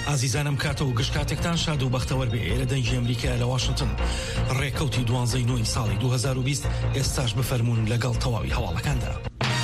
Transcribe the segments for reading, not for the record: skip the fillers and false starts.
ئازیزانم کاتە و گشت کاتێکتان شاد و بەختەوەر بێ. ئێرە دەنگی ئەمریکا لە واشنگتن ڕێکەوتی 12 ساڵی 2020 ئێستاش بفەرمونون لەگەڵ تەواوی هەواڵەکاندا.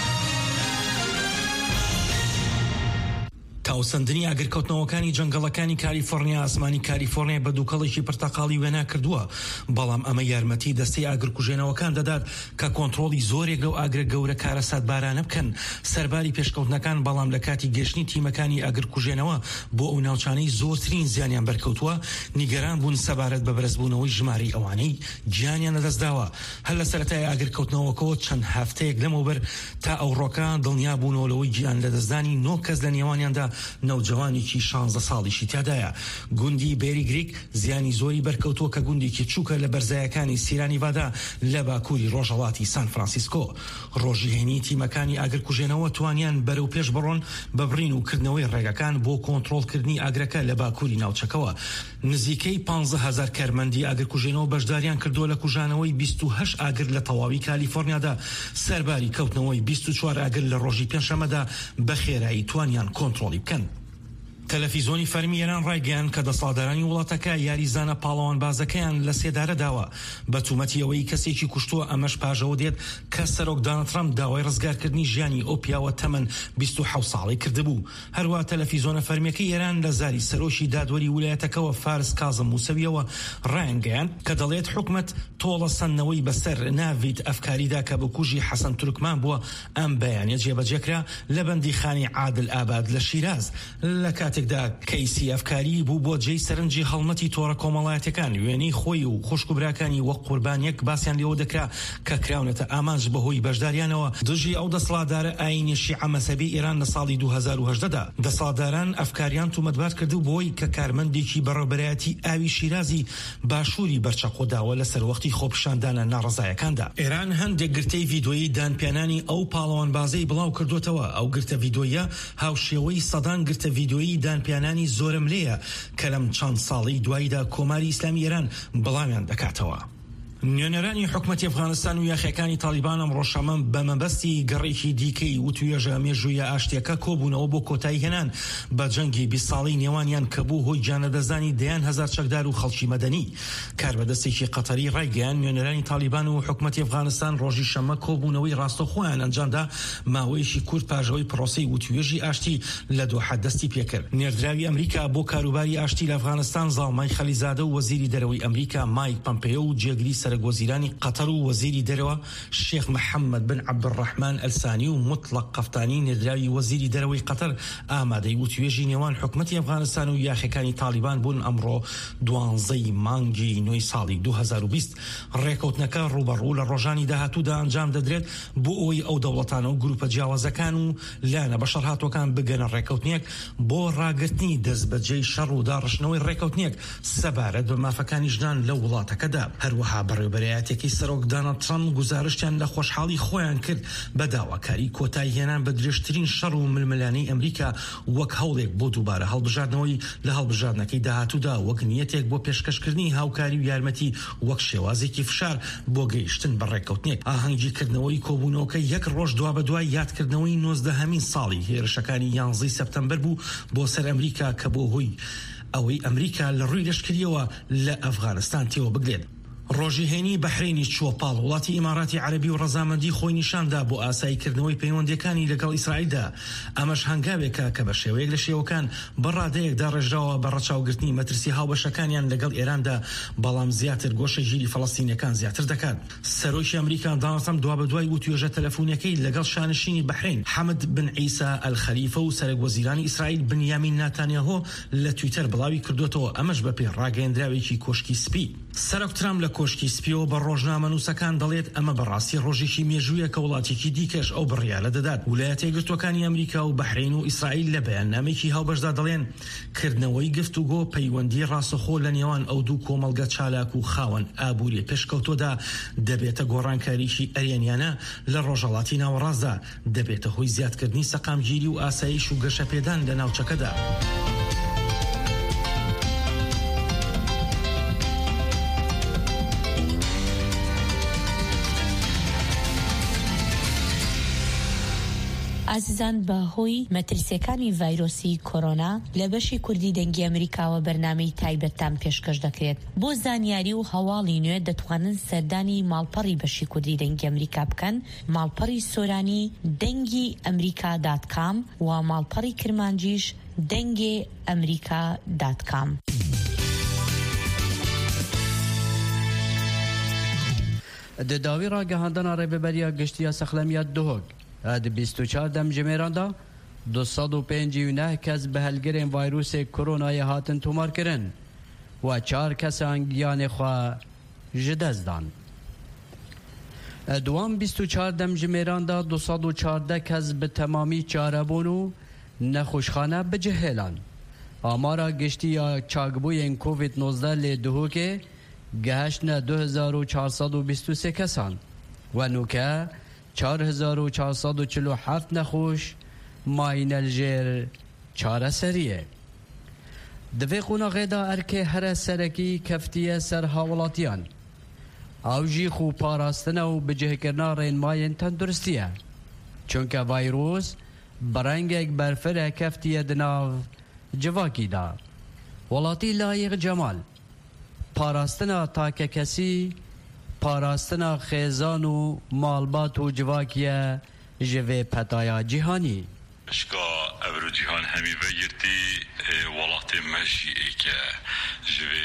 تاوسەندنی ئاگرکەوتنەوەکانی جەنگەڵەکانی کالیفۆرنیا ئاسمانی کالیفۆرنیا بە دووکەڵێکی پرتەقاڵی وێنا کردووە، بەڵام ئەمە یارمەتی دەستەی ئاگرکوژێنەوەکان دەدات کە کۆنتڕۆڵی زۆرێک لەو ئاگرە گەورە کارە ساتبارانە بکەن. سەرباری پێشکەوتنەکان بەڵام لە کاتی گەشتنی تیمەکانی ئاگرکوژێنەوە بۆ ئەو ناوچانەی زۆرترین زیانیان بەرکەوتووە نیگەران بوون سەبارەت بە بەرزبوونەوەی ژمارەی ئەوانەی گیانیان لەدەستداوە. هەر لە سەرەتای ئاگرکەوتنەوەکەوە چەند هەفتەیەک لەمەوبەر تا ئەوڕۆکە دڵنیا بوونەوە لەوەی گیان لەدەستدانی 9 کەس لە نێوانیاندا نەوجەوانێکی 16 ساڵیشی تیادایە. گوندی بێری گریک زیانی زۆری بەرکەوتووە کە گوندێکی چووکە لە بەرزایەکانی سیرانیڤادا لە باکووری ڕۆژهەڵاتی سان فرانسیسکۆ. ڕۆژی هێنی تیمەکانی ئاگرکوژێنەوە توانیان بەرەو پێش بڕۆن بە بڕین و کردنەوەی ڕێگەکان بۆ کۆنتڕۆڵکردنی ئاگرەکە لە باکووری ناوچەکەوە. نزیکەی 15,000 کارمەندی ئاگرکوژێنەوە بەشداریان کردووە لە کوژانەوەی 28 ئاگر لە تەواوی کالیفۆرنیادا. سەرباری کەوتنەوەی 24 ئاگر لە ڕۆژی پێنجشەممەدا بە خێرایی توانیان کۆنتڕۆڵی بکەن. تەلەڤیزۆنی فەرمی ئێران ڕایگەیان کە دەسەڵاتدارانی وڵاتەکە یاریزانە پاڵەوان بازەکەیان لە سێدارە داوە بە تومەتی ئەوەی کەسێکی کوشتووە. ئەمەش پاژەوە دێت کە سەرۆک دۆناڵد ترامپ داوای ڕزگارکردنی ژیانی ئەو پیاوە تەمەن 27 ساڵی کردبوو. هەروە تەلەڤیزۆنە فەرمیەکەی ئێران لە زاری سەرۆشی دادوەری ویلایەتەکەوە فارس کازم موسەویەوە ڕایگەیان کە دەڵێت حکومەت تۆڵە سەنەوەی بەسەر ناویت ئەفکاریدا کە بکوژی حەسەن تورکمان بووە. ئەم بەیانیە جێبەجێکرا لە بەندیخانی عادل ئاباد لە شیراز لە کاتێکدا کەیسی ئەفکاری بوو بۆ جێی سەرنجی هەڵمەتی تۆڕە کۆمەڵایەتەکان. وێنەی خۆی و خوشکبراکانی وەک قوربانیەک باسییان لێوە دەکرا کە کراونەتە ئامانج بەهۆی بەشداریانەوە. دژی ئەو دەسەڵاتدارە ئاینی شیعە مەزهەبی ئێران لە ساڵی 2018دا دەسەڵاتداران ئەفکاریان تومەتبار کردو بۆی کە کارمەندێکی بەڕێوەبەرایەتی ئاوی شیرازی باشووری بەرچەقۆداوە لە سەروەختی خۆپیشاندانە ناڕزایەکاندا. ئێران هەندێک گرتەی ڤیدۆیی دانپێنانی ئەو پاڵەوان بازەی بڵاو کردوتەوە. ئەو گرتە ڤیدۆیە هاوشێوەی سەدان گرتە ڤیدۆیی دانپێنانی زۆرم لێیە کە لەم چەند ساڵی دواییدا کۆماری ئیسلامی ئێران بەڵامیان دەکاتەوە. نوێنەرانی حکومەتی ئەفغانستان و یاخیەکانی تالیبان ئەمڕۆ شەمەم بە مەبەستی گەڕێکی دیکەی و توێژە مێژوویە ئاشتیەکە کۆبوونەوە بۆ کۆتایی هێنان بە جەنگی 20 ساڵی نێوانیان کە بوو هۆی گیانەدەزانی دەیان هەزار چەکدار و خەڵکی مەدەنی. کاربەدەستێکی قەتەری ڕایگەیان نوێنەرانی تالیبان و حکومەتی ئەفغانستان ڕۆژی شەمە کۆبوونەوەی ڕاستەخۆیان ئەنجامدا ماوەیەکی کورت پاژەوەی پرۆسەی و توێژی ئاشتی لە دۆحە دەستی پێکرد. نێردراوی ئەمریکا بۆ کاروباری ئاشتی لە ئەفغانستان زاڵمای خەلیزادە و وەزیری دەرەوەی ئەمریکا مایک پەمپێۆ و جێگری سەرۆکوەزیرانی قەتەر و وەزیری دەرەوە شێخ محەممەد بن عەبدوڕەحمان ئەلسانی و مطلق قەفتانی نێردراوی وەزیری دەرەوەی قەتەر ئامادەی و توێژی نێوان حکومەتی ئەفغانستان و یاخیەکانی تالیبان بوون ئەمڕۆ 12 مانگی 9 ساڵی 2020. ڕێکەوتنەکە ڕوبەڕوو لە ڕۆژانی داهاتوودا ئەنجام دەدرێت بۆ ئەوەی ئەو دەوڵەتانە و گروپە جیاوازەکان و لانە بەشەرهاتوەکان بگەنە ڕێکەوتنێک بۆ ڕاگرتنی دەست بەجێی شەڕ و داڕشنەوەی ڕێکەوتنێک سەبارەت بە مافەکانی ژنان لە وڵاتەکەدا. هەروەها بەڕێوەبەرایەتێکی سەرۆک دۆناڵد ترامپ گوزارشتیان لە خۆشحاڵی خۆیان کرد بە داواکاری کۆتایی هێنان بە درێژترین شەڕ و ململانەی ئەمریکا وەک هەوڵێک بۆ دووبارە هەڵبژاردنەوەی لە هەڵبژاردنەکەی داهاتوودا وەک نیەتێک بۆ پێشکەشکردنی هاوکاری و یارمەتی وەک شێوازێکی فشار بۆ گەیشتن بە ڕێکەوتنێک. ئاهەنگیکردنەوەی کۆبوونەوەکە یەک ڕۆژ دوا بە دوای یادکردنەوەی 19 ساڵی هێرشەکانی 11 سەپتەمبەر بوو بۆ سەر ئەمریکا کە بۆ هۆی ئەوەی ئەمریکا لە ڕووی لەشکریەوە لە ئەفغانستان تێوە بگرێت. ڕۆژی هێنی بەحرینی چووەپاڵ وڵاتی ئیماراتی عەرەبی و ڕەزامەندی خۆی نیشاندا بۆ ئاساییکردنەوەی پەیوەندیەکانی لەگەڵ ئیسرائیلدا. ئەمەش هەنگاوێکە کە بە شێوەیەک لە شێوەکان بەڕادەیەکدا ڕێژراوە بە ڕەچاوگرتنی مەترسی هاوبەشەکانیان لەگەڵ ئێراندا، بەڵام زیاتر گۆشە ژیری فەڵەستینیەکان زیاتر دەکات. سەرۆکی ئەمریکا دۆناڵد ترامپ دوا بەدوای و توێژە تەلەفۆنیەکەی لەگەڵ شانشینی بەحرین حەمد بن عیسا ئەلخەلیفە و سەرۆکوەزیرانی ئیسرائیل بنیامین ناتانیاهۆ لە تویتەر بڵاوی کردوتەوە، ئەمەش بە پێی ڕاگەیەندراوێکی کۆشکی سپی. سەرۆک ترامپ لە کۆشکی سپیەوە بە ڕۆژنامە نووسەکان دەڵێت ئەمە بەڕاستی ڕۆژێکی مێژوویە کە وڵاتێکی دیکەش ئەو بڕیارە دەدات. ویلایەتە یەکگرتووەکانی ئەمریکا و بەحرین و ئیسرائیل لە بەیاننامەیەکی هاوبەشدا دەڵێن کردنەوەی گفتوگۆ پەیوەندی ڕاستەخۆ لە نێوان ئەو دوو کۆمەڵگە چالاک و خاوەن ئابووری پێشکەوتۆدا دەبێتە گۆڕانکاریشی ئەرێنیانە لە ڕۆژهەڵاتی ناوەڕاستدا، دەبێتە هۆی زیادکردنی سەقامگیری و ئاسایش و گەشەپێدان لە ناوچەکەدا. ئازیزان بەهۆی مەترسیەکانی ڤایرۆسی کۆرۆنا لە بەشی کوردی دەنگی ئەمریکاوە بەرنامەی تایبەتتان پێشکەش دەکرێت. بۆ زانیاری و هەواڵی نوێ دەتوانن سەردانی ماڵپەڕی بەشی کوردی دەنگی ئەمریکا بکەن، ماڵپەڕی سۆرانی دەنگی ئەمریکا.com و ماڵپەڕی کرمانجیش دەنگی ئەمریکا.com. داوی ڕاگەهاندنا ڕێبەبەریە گشتیە سەخلەمیە دهۆک 24 دەمجمێراندا 259 کەس بە هەلگرên ڤایرۆسێ کۆرۆنایە هاتن تۆمارکردن و 4 کەسان گیانê xwe ji dest dan. Duan 24 demjimêranda 214 kes bi temamî çarebûn û nexweşxane bicihêlan. Amara giştiya çakbûyên Covid-19 lê dihokê geheştne 2423 kesan ve nuke 4447 nexweş mayîne li jêr çareseriyê. Di vê qonaxê da erkê here serekî keftiye ser hawilatiyan. Ew jî xwe parastina û bicihkirina rênmayên tenduristiye. Çunke vayrûs bi rengek berfirê keftiye di nav civakî da. Welatî Layık Cemal parastina takekesî, parastina xêzan û malbat û civakiye ji vê petaya cîhanî. Şka evro cîhan hemî vegirtî welatê me jî êke ji vê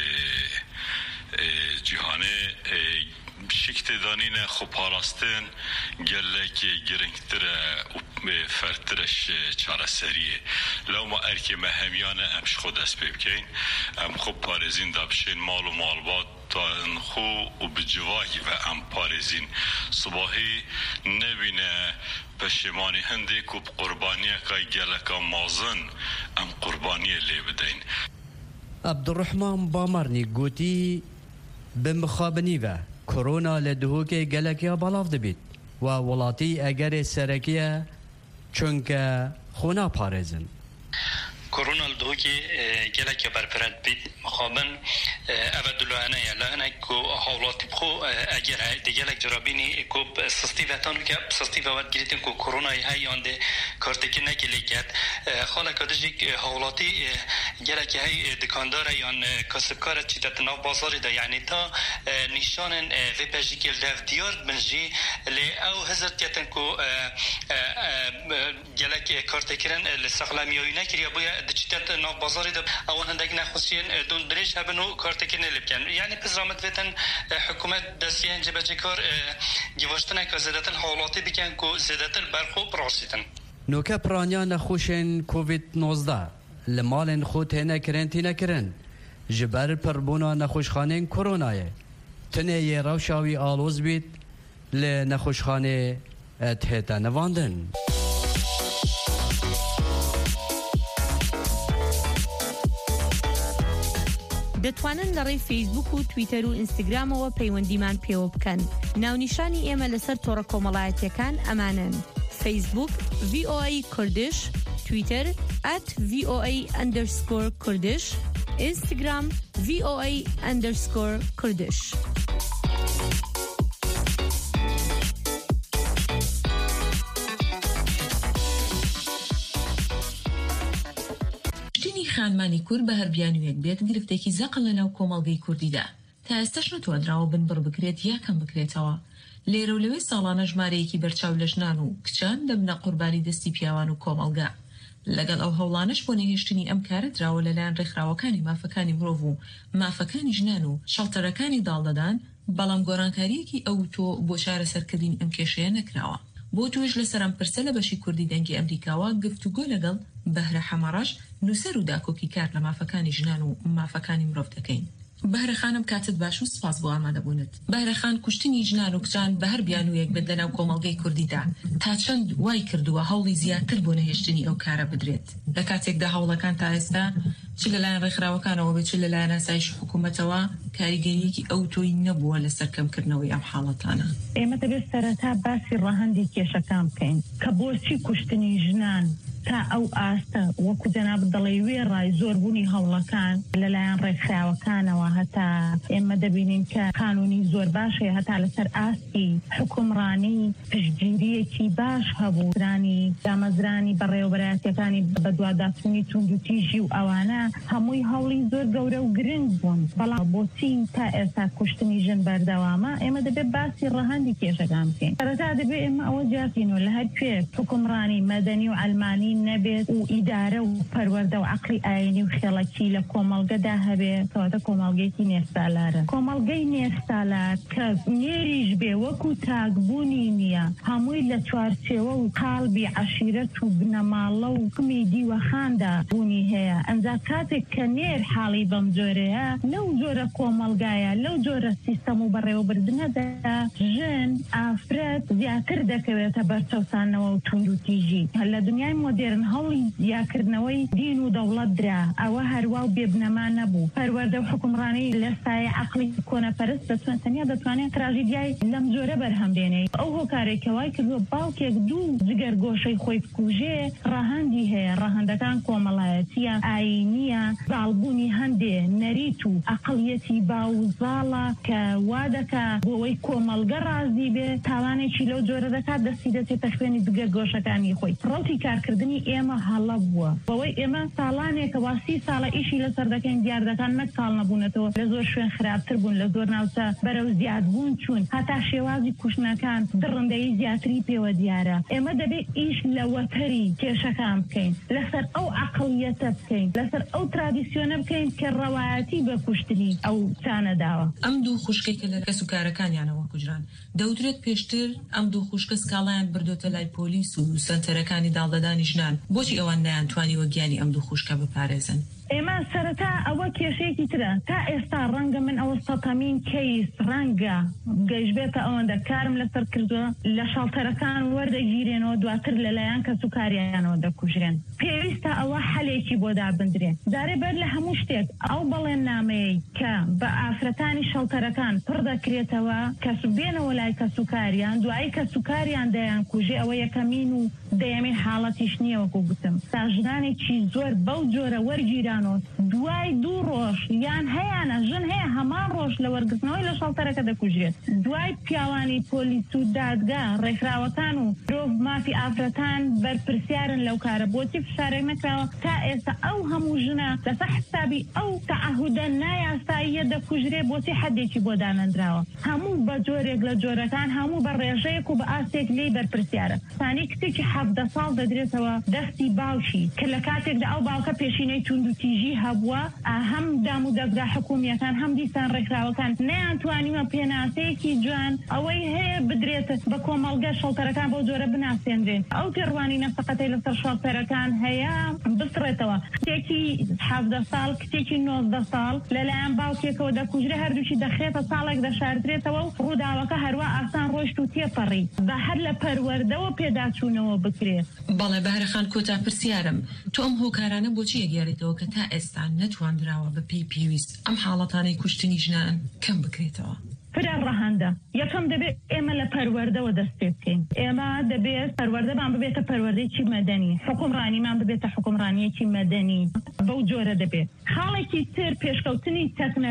cîhanê şiktêdanîne xwe parastin gelekî girîngtir e û fertir e çareseriyê. Lewma erkê me hemiyane em ji xwe dest pê bikeyn, em xwe parêzîn da bişên mal û malbatên xwe û bi civakî ve em parêzîn. Sibahî nebîne peşêmanî hindêk û bi qurbaniyeka geleka mazin em qurbaniyê lê bideyn. Abdurrahman Bamarnî gotî bi mixabinî ve korona li dihokê gelekiya balav dibît ve welatî egerê serekiye çunke xwe naparêzin. كورونا الدوكي جلك بربرد بيت مخابن أبد لهنا يلهنا كو حولات بخو أجر هاي دجلك جرابيني كو سستي وطن كاب سستي وقت جريتن كو كورونا هاي عنده كارتكنا كليكات خاله كدجيك حولاتي جلك هاي دكاندار يان كسبكار تشتتنا بازار ده يعني تا نشان في بجيك الدف ديار بنجي ل أو هزت يتن كو جلك كارتكرن الاستقلامية كريا بويا دچتت نو بازاری ده اون هندک نخوسین دون درش هبنو کارتکین لبکن یعنی پزرامت وتن حکومت دستیان جبهه کار گوشتن که زدتن حالاتی بکن کو زدتن برخو پراسیتن نوکه پرانیا نخوشن کووید 19 لمالن خود هنه کرنتینه کرن جبر پربونا نخوشخانه کرونایه تنه یه روشاوی آلوز بید لنخوشخانه تهتا نواندن. دەتوانن لەڕێی فەیسبوک و تویتەر و ئینستاگرامەوە پەیوەندیمان پێوە بکەن. ناونیشانی ئێمە لەسەر تۆڕە کۆمەڵایەتیەکان ئەمانن: فەیسبوک VOA کوردش، تویتەر @VOA_کوردش، ئینستاگرام VOA_کوردش. خانمانی کورد بە هەربیانوێک بێت گرفتێکی زەق لەناو کۆمەڵگەی کوردیدا تا ئێستاش نەتوانراوە بنبڕ بکرێت یا کەم بکرێتەوە. لێرە و لەوەی ساڵانە ژمارەیەکی بەرچاو لە ژنان و کچان دەبنە قوربانی دەستی پیاوان و کۆمەڵگا. لەگەڵ ئەو هەوڵانەش بۆ نەهێشتنی ئەم کارە دراوە لەلایەن ڕێکخراوەکانی مافەکانی مرۆڤ و مافەکانی ژنان و شەڵتەرەکانی داڵدەدان، بەڵام گۆڕانکاریەکی ئەو تۆ بۆ چارەسەرکردنی ئەم کێشەیە نەکراوە. بۆ توێژ لەسەر ئەم پرسە لە بەشی کوردی دەنگی ئەمریکاوە گفتوگۆ لەگەڵ بەهرە حەمەڕەش نووسەر و داکۆکی کار لە مافەکانی ژنان و مافەکانی مرۆڤ دەکەین. بەهرە خانم کاتت باش و سپاس بۆ ئامادەبوونت. بەهرە خان کوشتنی ژنان و کچان بە هەر بیانوویەک بێت لەناو کۆمەڵگەی کوردیدا تا چەند وای کردووە هەوڵی زیاتر بۆ نەهێشتنی ئەو کارە بدرێت. لە کاتێکدا هەوڵەکان تا ئێستا چ لەلایەن ڕێکخراوەکانەوە بێت چ لەلایەن ئاسایش حکوومەتەوە کاریگەریەکی ئەو تۆی نەبووە لەسەر کەمکردنەوەی ئەم حاڵەتانە. ئێمە دەبێت سەرەتا باسی ڕاهەندی کێشەکان بکەین کە بۆچی کوشتنی ژنان تا ئەو ئاستە وەکو جەناب دەڵێ وێڕای زۆربوونی هەوڵەکان لەلایەن ڕێکخراوەکانەوە هەتا ئێمە دەبینین کە قانونی زۆر باشێ هەتا لەسەر ئاستی حکومڕانی پشتگیریەکی باش هەبوو درانی دامەزرانی بەڕێوەبەرایەتەکانی بەدواداچوونی توند و تیژی و ئەوانە هەمووی هەوڵی زۆر گەورە و گرنگ بوون بەڵام بۆچی تا ئێستا کوشتنی ژن بەردەوامە ئێمە دەبێت باسی ڕەهەندی کێشەکان بکەین سەرەتا دەبێت ئێمە ئەوە جیاکەینەوە لە هەر کوێ حکومڕانی مەدەنی و ئەلمانی نەبێت و ئیدارە و پەروەردە و عەقڵی ئاینی و خێڵەکی لە کۆمەڵگەدا هەبێت کەواتە کۆمەڵگەیەکی نێستالارە کۆمەڵگەی نێستالار کە نێریش بێ وەکو تاکبوونی نییە هەمووی لە چوارچێوە و قالبی عەشیرەت و بنەماڵە و کومی دیوەخاندا بوونی هەیە ئەنجا کاتێک کە نێر حاڵی بەم جۆرەیە لەو جۆرە کۆمەڵگایە لەو جۆرە سیستەم و بەڕێوەبردنەدا ژن ئافرەت زیاتر دەکەوێتە بەرچەوسانەوە و توند و تیژی لە دنیای مۆدێرن هەوڵی یاکردنەوەی دین و دەوڵەت درا ئەوە هەروە و بێبنەما نەبوو پەروەردە و حکومڕانی لە سایە عەقڵی کۆنەپەرست دەتوانێت دەتوانێت تراژیدیای لەم جۆرە بەرهەم بێنێ ئەو هۆکارێکەوەی کردووە باوکێک دوو جگەر گۆشەی خۆی بکوژێ ڕەهەندی هەیە ڕەهەندەکان کۆمەڵایەتیە ئاینیە باڵبوونی هەندێ نەریت و عەقڵیەتی باوزاڵە کە وا دەکا بۆەوەی کۆمەڵگە ڕازی بێ تاوانێکی لەو جۆرە دەکات دەستی دەچێتە خوێنی جگەر گۆشەکانی خۆی ڕەوتی کارکردنی ئێمە هەڵە بووە بەوەی ئێمە ساڵانێکە وا 30 ساڵە ئیشی لەسەر دەکەین دیاردەکان نەک ساڵ نەبوونەتەوە لە زۆر شوێن خراپتر بوون لە زۆر ناوچە بەرەو زیاد بوون چوون هەتا شێوازی کوشتنەکان دڕندەی زیاتری پێوە دیارە ئێمە دەبێت ئیش لە وەتەری کێشەکان بکەین لەسەر ئەو عەقڵیەتە بکەین لەسەر ئەو ترادیسیۆنە بکەین کە ڕەوایەتی بە کوشتنی ئەو چانەداوە ئەم دوو خوشکێک کە لە کەسوکارەکانیانەوە کوژران دەوترێت پێشتر ئەم دوو خوشکە سکاڵیان بردۆتە لای پۆلیس و سنتەرەکانی داڵدەدانی ژنان بۆچی ئەوان نەیانتوانی وەگیانی ئەم دوو خوشکە بپارێزن ئێمە سەرەتا ئەوە کێشەیەکی ترە تا ئێستا ڕەنگە من ئەوە سەتەمین کەیس ڕەنگە گەیشتبێتە ئەوەندە کارم لەسەر کردووە لە شەڵتەرەکان وەردەگیرێنەوە دواتر لەلایەن کەسوکاریانەوە دەکوژرێن پێویستە ئەوە حەلێکی بۆ دابدرێن دارێ بەر لە هەموو شتێک ئەو بەڵێننامەیەی کە بە ئافرەتانی شەڵتەرەکان پڕ دەکرێتەوە کەسو بێنەوە لای کەسوکاریان دوایی کەسوکاریان دەیان کوژێ ئەوە یەکەمین و دەیەمین حاڵەتیش نییە وەکو گوتم تا ژنانێکی زۆر بەو جۆرە وەرگیران دوای 2 ڕۆژ یان هەیەە ژن هەیە هەمان ڕۆژ لە وەرگرتنەوەی لە شەڵتەرەکە دەکوژێت دوای پیاوانی پۆلیس و دادگا ڕێکخراوەکان و درۆڤ مافی ئافرەتان بەرپرسیارن لەو کارە بۆچی فشارێک نەکراوە تا ئێستا ئەو هەموو ژنە لەسەر حسابی ئەو تەعهودە نایاساییە دەکوژرێ بۆچی حەدێکی بۆ دانەندراوە هەموو بە جۆرێک لە جۆرەکان هەموو بە ڕێژەیەک و بە ئاستێک لێی بەرپرسیارە ثانی کتێکی 17 ساڵ دەدرێتەوە دەستی باوشی کە لە کاتێکدا ئەو باوکە پێشینەی توند و تیژی هەبووە هەم دام و دەستگا حکومیەکان هەم دیسان ڕێکخراوەکان نەیانتوانیوە پێناسەیەکی جوان ئەوەی هەیە بدرێتە بە کۆمەڵگە شەڵتەرەکان بۆ جۆرە بناسێنرێن ئەو پێڕوانی نەفقەتەی لەسەر شەڵتەرەکان هەیە بستڕێتەوە کتێکی 17 ساڵ کتێکی 19 ساڵ لەلایەن باوکێکەوە دەکوژرێ هەردووشی دەخێتە ساڵێک دەشاردرێتەوە و ڕووداوەکە هەروە ئاسان ڕۆیشت و تێپەڕی بە هەر لە پەروەردەوە پێداچوونەوە بکرێت بەڵێ بارەخان کۆتا پرسیارم تۆ ئەم هۆکارانە بۆچی یەگەێڕێتەوە کە تا ئێستا نەتواندراوە بە پێی پێویست ئەم حاڵەتانەی کوشتنی ژنان کەم بکرێتەوە فرە ڕەهەندە یەکەم دەبێت ئێمە لە پەروەردەوە دەست پێ بکەین ئێمە دەبێت پەروەردەمان ببێتە پەروەردەیەکی مەدەنی حکومڕانیمان ببێتە حکومڕانیەکی مەدەنی بەو جۆرە دەبێت خاڵێکی تر پێشکەوتنی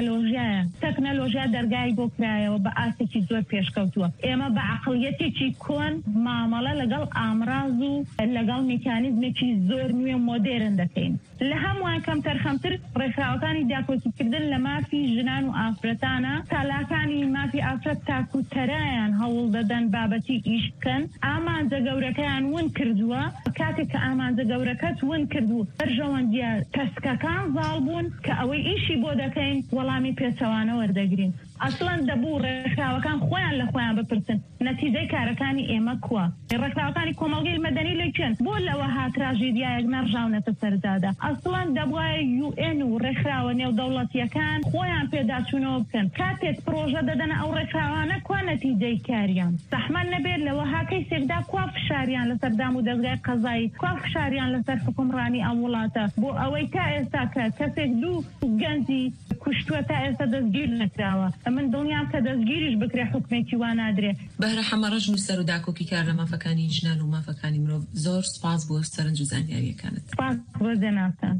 تەکنەلۆژیا دەرگای بۆ کرایەوە بە ئاستێکی زۆر پێشکەوتووە ئێمە بە عەقڵیەتێکی کۆن مامەڵە لەگەڵ ئامراز و لەگەڵ میکانیزمێکی زۆر نوێ مۆدێرن دەکەین لە هەمووان کەمتەر ڕێکخراوەکانی داکۆتیکردن لە مافی ژنان و ئافرەتانە تالاکانی مافی ئافرەت تاکوتەرایان هەوڵ دەدەن بابەتی ئیش بکەن ئامانجە گەورەکەیان ون کردووە کاتێک کە ئامانجە گەورەکەت ون کردو بەرژەوەندیە تەسکەکان زاڵ بوون کە ئەوەی ئیشی بۆ دەکەین وەڵامی پێچەوانە وەردەگرین ئەسڵەن دەبوو ڕێکخراوەکان خۆیان لە خۆیان بپرسن نەتیجەی کارەکانی ئێمە کووە ڕێکخراوەکانی کۆمەڵگەی مەدەنی لەکوێن بۆ لەوە تراژیدیایەک نەڕژاونەتە سەرجادا ئەسڵەن دەبوایە UN و ڕێکخراوە نێودەوڵەتیەکان خۆیان پێداچوونەوە بکەن کاتێک پرۆژە دەدەنە ئەو ڕێکخراوانە کوا نەتیجەی کاریان زەحمەت نەبێت لەوە کەیسێکدا کوا فشاریان لەسەر دام و دەستگای قەزایی کوا فشاریان لەسەر حکومڕانی ئەم وڵاتە بۆ ئەوەی تا ئێستا کە کەسێک دوو گەنجی کوشتووە تا ئێستا دەستگیر نەکراوە من دڵنیام کە دەستگیریش بکرێ حکومێکی وا نادرێ. بەهرە حەمەڕەژن و سەر و داکۆکی کار لە مافەکانی ژنان و مافەکانی مرۆڤ زۆر سپاس بۆ سەرنج و زانیاریەکانت. سپاس بۆ جەنابتان.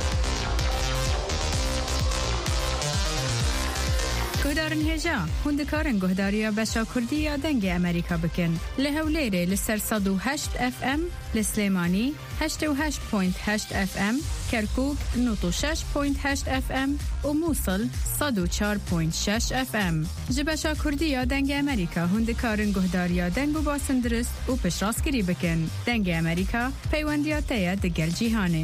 گهدارن هێژا هوندکارن گهداریە بەشا کوردی یا دەنگی ئەمریکا بکەن لە هەولێرێ لەسەر 108 FM لە سلێمانی 88.8 FM کەرکووک 96.8 FM و مووسڵ 104.6 FM ji بەشا کوردی یا دەنگی ئەمریکا هوندکارن گهداریە دەنگ و باسندرست و پشتڕاستگیری بکەن دەنگی ئەمریکا پەیوەندیاتەیە دەگەل جیهانێ.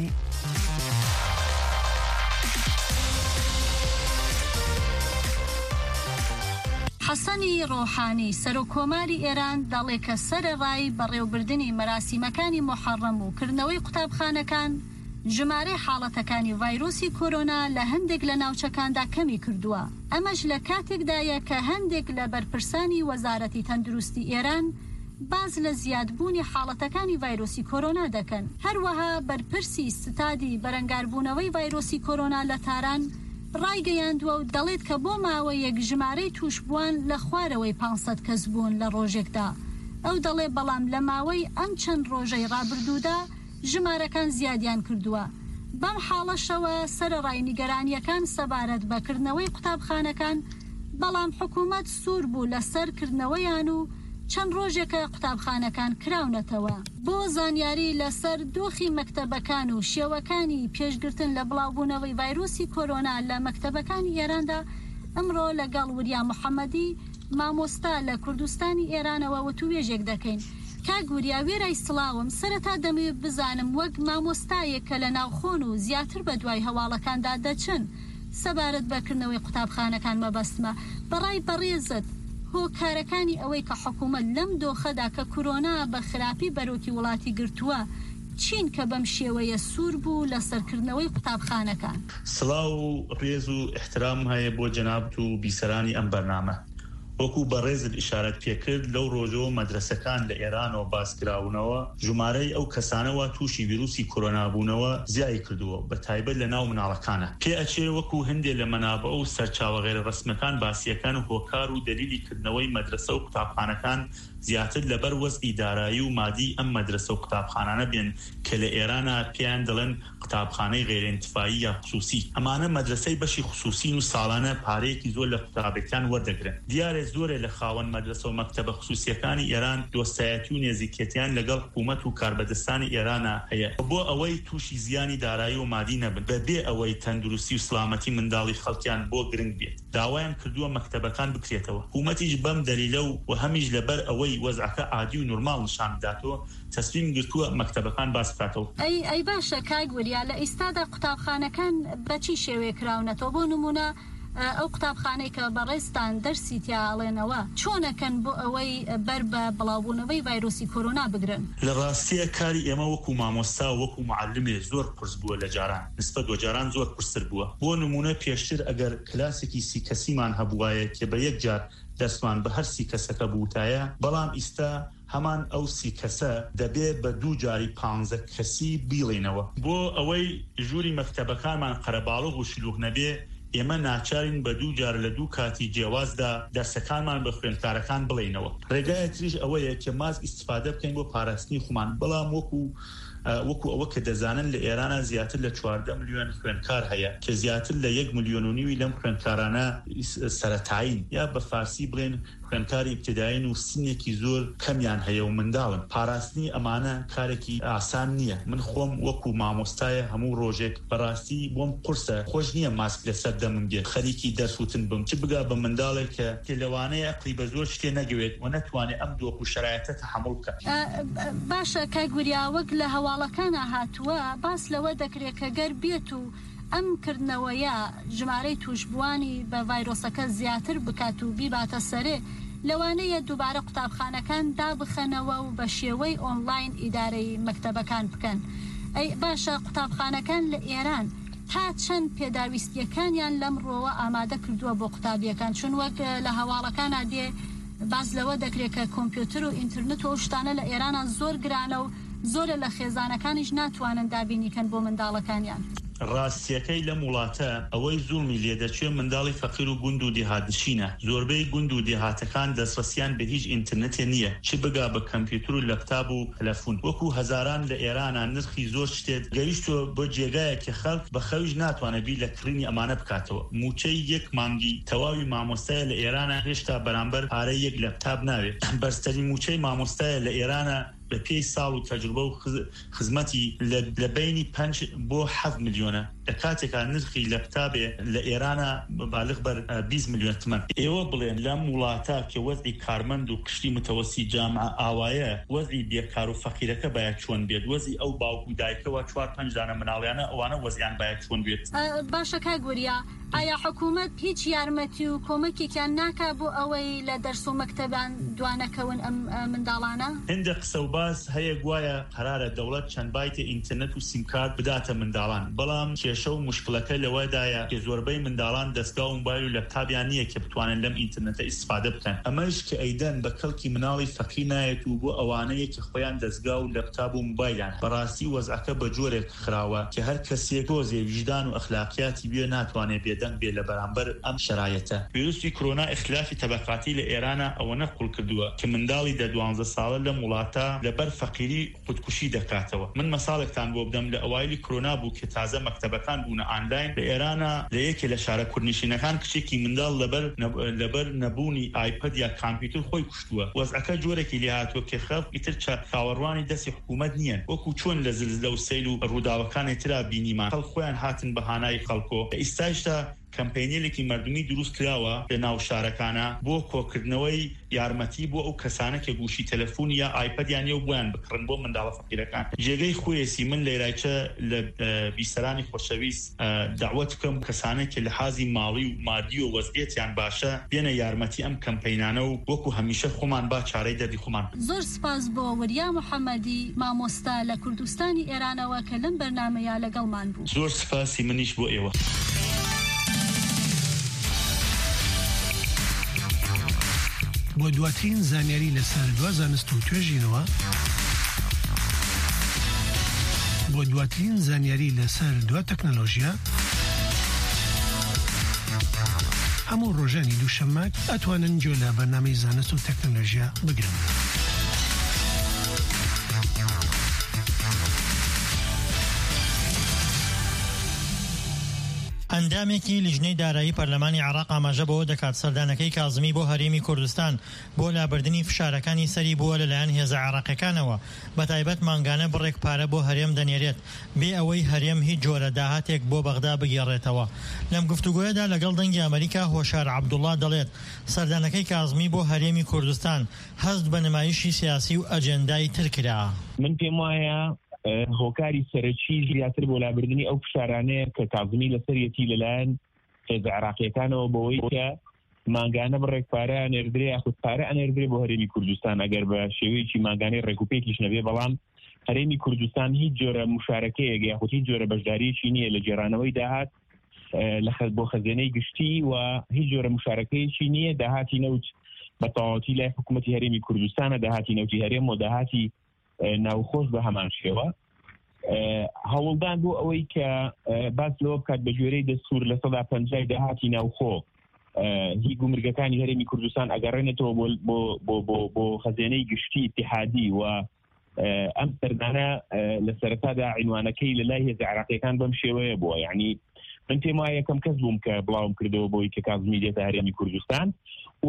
حەسەنی ڕۆحانی سەرۆکۆماری ئێران دەڵێ کە سەرەڕای بەڕێوەبردنی مەراسیمەکانی محەڕەم و کردنەوەی قوتابخانەکان ژمارەی حاڵەتەکانی ڤایرۆسی کۆرۆنا لە هەندێک لە ناوچەکاندا کەمی کردووە. ئەمەش لە کاتێکدایە کە هەندێک لە بەرپرسانی وەزارەتی تەندروستی ئێران باز لە زیادبوونی حاڵەتەکانی ڤایرۆسی کۆرۆنا دەکەن. هەروەها بەرپرسی ستادی بەرەنگاربوونەوەی ڤایرۆسی کۆرۆنا لە تاران ڕایگەیاندووە و دەڵێت کە بۆ ماوەیەک ژمارەی توشبووان لە خوارەوەی 500 کەس بوون لە ڕۆژێکدا. ئەو دەڵێ بەڵام لە ماوەی ئەم چەند ڕۆژەی ڕابردوودا ژمارەکان زیادیان کردووە. بەم حاڵەشەوە سەرەڕای نیگەرانیەکان سەبارەت بەکردنەوەی قوتابخانەکان بەڵام حکوومەت سوور بوو لەسەر کردنەوەیان و چەند ڕۆژێکە قوتابخانەکان کراونەتەوە. بۆ زانیاری لەسەر دۆخی مەکتەبەکان و شێوەکانی پێشگرتن لە بڵاوبوونەوەی ڤایرۆسی کۆرۆنا لە مەکتەبەکانی ئێراندا ئەمڕۆ لەگەڵ وریا محەممەدی مامۆستا لە کوردستانی ئێرانەوە وتوێژێک دەکەین. کاگوریا وێرای سڵاوم سەرەتا دەمەوێت بزانم وەک مامۆستایەک کە لە ناوخۆن و زیاتر بە دوای هەواڵەکاندا دەچن سەبارەت بەکردنەوەی قوتابخانەکان مەبەستمە بەڕای بەڕێزت هۆکارەکانی ئەوەی کە حکوومەت لەم دۆخەدا کە کۆرۆنا بە خراپی بەرۆکی وڵاتی گرتووە چین کە بەم شێوەیە سوور بوو لە سەرکردنەوەی قوتابخانەکان. سڵاو و ڕێز و احترام هەیە بۆ جەنابەت و بیسەرانی ئەم بەرنامە. وەکو بەڕێزت ئیشارەت پێکرد لەو ڕۆژەوە مەدرسەکان لە ئێرانەوە باسکراونەوە ژمارەی ئەو کەسانەوە تووشی ڤیرۆسی کۆرۆنا بوونەوە زیای کردووە بە تایبەت لە ناو مناڵەکانە. پێ ئەچێ وەکو هەندێک لە مەنابە و سەرچاوە غێرە ڕسمەکان باسیەکان و هۆکار و دەلیلی کردنەوەی مەدرسە و قوتابخانەکان زیاتر لەبەر وەزعی دارایی و مادی ئەم مەدرسە و قوتابخانانە بێن کە لە ئێرانە پێیان دەڵێن قوتابخانەی غێرئینتیفایی یا خصوصی. ئەمانە مەدرسەی بەشی خصوصین و ساڵانە پارەیەکی زۆر لە قوتابەکان وەردەگرن. دیارە زۆرە لە خاوەن مەدرسە و مەکتەبە خصوصیەکانی ئێران دۆستایەتی و نێزیکێتیان لەگەڵ حکوومەت و کاربەدەستانی ئێرانە هەیە بۆ ئەوەی تووشی زیانی دارایی و مادی نەبن بەبێ ئەوەی تەندروستی و سلامەتی منداڵی خەڵکیان بۆ گرنگ بێت. داوایان کردووە مەکتەبەکان بکرێتەوە. حکوومەتیش بەم دەلیلە و هەمیش لەبەر ئەوەی وەزعەکە عادی و نورمال نیشان بداتەوە تەسبیم گرتووە مەکتەبەکان باس بکاتەوە. ئەی باشە کاگوریا لە ئێستادا قوتابخانەکان بەچی شێوەیە کراونەتەوە بۆ نمونە ئەو قوتابخانەی کە بەڕێستان دەرسی تیاڵێنەوە چۆنەکەن بۆ ئەوەی بەر بە بڵاوبوونەوەی ڤایرۆسی کۆرۆنا بگرن؟ لە ڕاستیە کاری ئێمە وەکو مامۆستا وەکو معلمێ زۆر قرس بووە لە جاران نسبەت بە جاران زۆر قرسر بووە. بۆ نمونە پێشتر ئەگەر کلاسێکی 30 کەسیمان هەبوایە کە بە یەک جار دەستمان بە هەر 30 کەسەکە بووتایە بەڵام ئیستا هەمان ئەو 30 کەسە دەبێت بە 2 جاری 15 کەسی بیڵێنەوە. بۆ ئەوەی ژووری مەکتەبەکانمان قەرەباڵغ و شلوغ نەبێ ئێمە ناچارین بە 2 جار لە 2 کاتی جیاوازدا دەرسەکانمان بە خوێندکارەکان بڵێنەوە. ڕێگایە تریش ئەوەیە کە ماز ئیستفادە بکەین بۆ پاراستنی خۆمان بەڵام وەکو ئەوە کە دەزانن لە ئێرانە زیاتر لە 14 ملیۆن خوێندکار هەیە کە زیاتر لە 1.5 ملیۆن لەم خوێندکارانە سەرەتایین یا بە فارسی بڵێن خوێندکاری ابتدایین و سنێکی زۆر کەمیان هەیە و منداڵن. پاراستنی ئەمانە کارێکی ئاسان نییە. من خۆم وەکو مامۆستایە هەموو ڕۆژێک بەڕاستی بۆم قورسە خۆش نییە ماسک لەسەر دەمم بێت خەریکی دەرسوتن بم چ بگا بە منداڵێک کە لەوانەیە عقلی بە زۆر شتێ نەگەوێت و نەتوانێت ئەم دۆخ و شرایەتە تەحمڵ بکات. باشە کاگوریا وەک لە هەواڵەکانە هاتووە باس لەوە دەکرێت کە گەر بێت و ئەم کردنەوەیە ژمارەی توشبوانی بە ڤایرۆسەکە زیاتر بکات و بیباتە سەرێ لەوانەیە دووبارە قوتابخانەکان دابخەنەوە و بە شێوەی ئۆنلاین ئیدارەی مەکتەبەکان بکەن. ئەی باشە قوتابخانەکان لە ئێران تا چەند پێداویستیەکانیان لەمڕۆوە ئامادە کردووە بۆ قوتابیەکان چون وەک لە هەواڵەکانە دێ باز لەوە دەکرێت کە کۆمپیوتر و ئینترنت و شتانە لە ئێرانە زۆر گرانە و زۆرە لە خێزانەکانیش ناتوانن دابینیکەن بۆ منداڵەکانیان. ڕاستیەکەی لە وڵاتە ئەوەی زوڵمی لێدەچێت منداڵی فەقیر و گوند و دیهاتنشینە. زۆربەی گوند و دیهاتەکان دەسترسیان بە هیچ ئینترنێتێ نییە، چ بگا بە کەمپیوتر و لەپتاب و تەلەفۆن. وەکو هەزاران لە ئێرانە نرخی زۆر شتێت گەیشتووە بۆ جێگایەکی خەڵک بە خەویش ناتوانێت بیر لە کڕینی ئەمانە بکاتەوە. موچەی یەک مانگی تەواوی مامۆستایە لە ئێرانە هێشتا بەرامبەر پارەی یەک لەپتاب ناوێت. بەرزترین موچەی مامۆستایە لە ئێرانە بە پێی ساڵ و تەجربە و خزمەتی لە بینی 5 بۆ 7 میلیۆنە. لە کاتێکا نرخی لەپتابێ لە ئێرانە بالغ بەر 20 میلیۆن تمەن. ئێوە بڵێن لەم وڵاتە کە وەزعی کارمەند و کشتی متەوەسی جامعە ئاوایە، وەزعی بێکار و فەقیرەکە باید چۆن بێت؟ وەزعی ئەو باوکو دایکەوە 4-5 دانە مناڵیانە ئەوانە وەزعیان باید چۆن بێت؟ باشە کای گوریا، ئایا حکوومەت هیچ یارمەتی و کۆمەکێکیان ناکا بۆ ئەوەی لە دەرس و مەکتەبان دوانەکەون ئەم منداڵانە؟ هەندە قسە و باس هەیە گوایە قەرارە دەوڵەت چەند بایتە ئینترنێت و سیمکارت بداتە منداڵان، بەڵام کێشە و مشکلەکە لەوەدایە کە زۆربەی منداڵان دەستگا و موبایل و لەپتابیان نییە کە بتوانن لەم ئینترنێتە ئیستفادە بکەن. ئەمەش کە ئەیدەن بە کەڵکی مناڵی فەقیر نایەت و بۆ ئەوانەیە کە خۆیان دەستگا و لەپتاب و موبایلان. بەڕاستی وەزعەکە بە جۆرێک خراوە کە هەر کەسێک دۆزێ ویژدان و ئەخلاقیاتی بێ ناتوانێت بێدەنگ بێ لە بەرامبەر ئەم شرایەتە. ویروسی کۆرونا ئختلافی تەبەقاتی لە ئێرانە ئەوەنە قوڵ کردووە کە منداڵی 12 ساڵە لە وڵاتە لەبەر فەقیری خودکوشی دەکاتەوە. من مەساڵێکتان بۆ بدەم، لە ئەوایلی کۆرونا بوو کە تازە مەکتەبەکان بوونە ئانلاین لە ئێرانە، لە یەکێ لە شارە کوردنشینەکان کچێکی منداڵ لەبەر نەبوونی ئایپەد یا کامپیوتر خۆی کوشتووە. وەزعەکە جۆرێکی لێهاتووە کە خەڵک ئیتر چاوەڕوانی دەستی حکوومەت نییە، وەکو چۆن لە زلزلە و سەیل و ڕووداوەکانی ترا بینیمان. خەڵک خۆیان هاتن بەهانای خەڵکۆ. ئێستاشتا کەمپینێکی مردمی دروست کراوە لە ناو شارەکانە بۆ کۆکردنەوەی یارمەتی بۆ ئەو کەسانە کە گوشی تەلەفۆن یا ئایپەدیان و بۆیان بکڕن بۆ منداڵە فەقیرەکان. جێگەی خۆیەسی من لێرایچە لە بیسەرانی خۆشەویست داوت بکەم کەسانێک کە لە حازی ماڵی و مادی و وەزعیەتیان باشە بێنە یارمەتی ئەم کەمپینانە و وەکو هەمیشە خۆمان با چارەی دەردی خۆمان. زۆر سپاس بۆ وریا محەممەدی مامۆستا لە کوردستانی ئێرانەوە کە لەم بەرنامەیە لەگەڵمان بوو. زۆر سپاسی منیش بۆ ئێوە. بۆ دواترین زانیاری لەسەر دوا زانست و توێژینەوە، بۆ دواترین زانیاری لەسەر دوا تەکنۆلۆژیا، هەموو ڕۆژانی دووشەممە ئەتوانن گوێ لە بەرنامەی زانست و تەکنۆلۆژیا بگرن. ئەندامێکی لیژنەی دارایی پەرلەمانی عێراق ئاماژە بەوە دەکات سەردانەکەی کازمی بۆ هەرێمی کوردستان بۆ لابردنی فشارەکانی سەری بووە لەلایەن هێزە عێراقیەکانەوە، بەتایبەت مانگانە بڕێک پارە بۆ هەرێم دەنێرێت بێ ئەوەی هەرێم هیچ جۆرە داهاتێک بۆ بەغدا بگێڕێتەوە. لەم گفتوگۆیەدا لەگەڵ دەنگی ئەمریکا هۆشار عەبدوڵڵا دەڵێت سەردانەکەی کازمی بۆ هەرێمی کوردستان هەست بە نمایشی سیاسی و ئەجێندای تر کرا. من پێم وایە هۆکاری سەرەکی زیاتر بۆ لابردنی ئەو فشارانەیە کە کازمی لەسەرەتی لەلایەن هێزە عێراقیەکانەوە بەوەی کە ماگانە بڕێک پارە ئەنێردرێ یاخود پارە ئەنێردرێ بۆ هەرێمی کوردستان ئەگەر بە شێوەیەکی ماگانەی ڕێکوپێکیش نەبێ، بەڵام هەرێمی کوردستان هیچ جۆرە مشارەکەیەک یاخود هیچ جۆرە بەشداریەکی نییە لە جێرانەوەی داهات بۆ خەزانەی گشتی و هیچ جۆرە مشارەکەیەکی نییە. داهاتی نەوت بە تەواوەتی لای حکوومەتی هەرێمی کوردستانە، داهاتی نەوتی هەرێم و داهاتی ناوخۆش بە هەمان شێوە. هەوڵدان بۆ ئەوەی کە باس لەوە بکات بە جۆرەی دەستور لە 150 داهاتی ناوخۆ هی گومرگەکانی هەرێمی کوردستان ئەگەڕێنێتەوە بۆ خەزانەی گشتی اتحادی و ئەم سەردانە لە سەرەتادا عنوانەکەی لە لای هێزە عێراقیەکان بەم شێوەیە بووە. یعنی من پێم وایە یەکەم کەس بووم کە بڵاوم کردەوە بۆی کە کازمی دێتە هەرێمی کوردستان و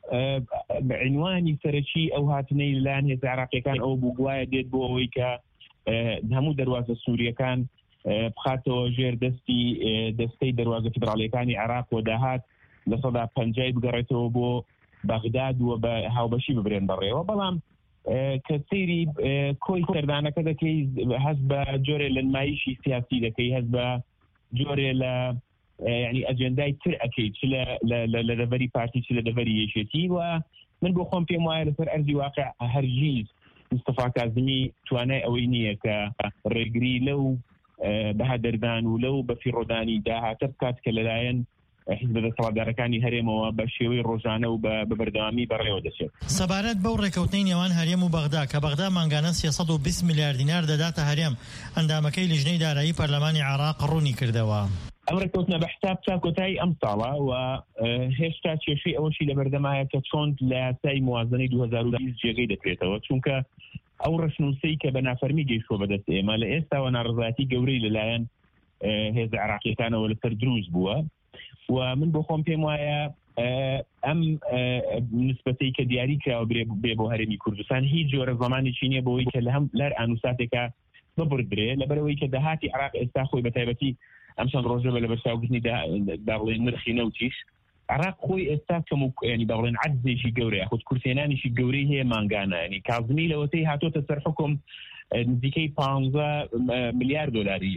عنوانی سەرەکی ئەو هاتنەی لەلایەن هێزە عێراقیەکان ئەو بوو گوایە دێت بۆ ئەوەی کە هەموو دەواازە سووریەکان بخاتەوە ژێر دەستەی دەواازە فیدراڵیەکانی عێراق و داهات لە 150 بگەڕێتەوە بۆ بەغداد و بە هاوبەشی ببرێن بەڕێوە. بەڵام کە سەیری کۆی سەردانەکە دەکەی هەست بە جۆرێ لە نمایشی سیاسی دەکەی، هەست بە جۆرێ لە یعنی ئەجێندای تر ئەەکەی چ لە دەڤەری پارتی چ لە دەڤەری یەکێتی. و من بۆ خۆم پێم وایە لەسەر ئەرزی واقع هەرگیز مستەفا کازمی توانای ئەوەی نییە کە ڕێگری لەو بەهادەردان و لەو بەفیڕۆدانی داهاتە بکات کە لەلایەن حزب دەسەڵاتدارەکانی هەرێمەوە بە شێوەی ڕۆژانە و بە بەردەوامی بەڕێوە دەچێت. سەبارەت بەو ڕێکەوتنەی نێوان هەرێم و بەغدا کە بەغدا مانگانە 320 میلیارد دینار دەداتە هەرێم ئەندامەکەی لیژنەی دارایی پەرلەمانی عێراق ڕوونی کردەوە. ئەم ڕێکەوتنە بە حساب تا کۆتایی ئەم ساڵە و هێشتا کێشەی ئەوەشی لە بەردەمایە کە چۆن لە یاسای موازنەی 2020 جێگەی دەکرێتەوە، چونکە ئەو ڕەشنووسەی کە بە نافەرمی گەیشتووە بەدەست ئێمە لە ئێستاوە ناڕزایەتی گەورەی لەلایەن هێزە عێراقیەکانەوە لەسەر دروست بووە و من بۆ خۆم پێم وایە ئەم نسبەتەی کە دیاری کراوە بێ بۆ هەرێمی کوردستان هیچ جۆرە زەمانێکی نییە بۆەوەی کە لە هەم لەر ئانووساتێکە ببردرێ لەبەرەوەی کە داهاتی عێراق ئێستا خۆی بە تایبەتی ئەم چەند ڕۆژە بە لە بەرچاوگرتنی باڵێن نرخی نەوتیش عێراق خۆی ئێستا کەم و ینی باڵێن عەجزێکی گەورەیە خۆت کورسێنانیشی گەورەی هەیە مانگانە ینی کازمی لەوەتەی هاتۆتە سەر حکم نزیکەی 15 میلیارد دلاری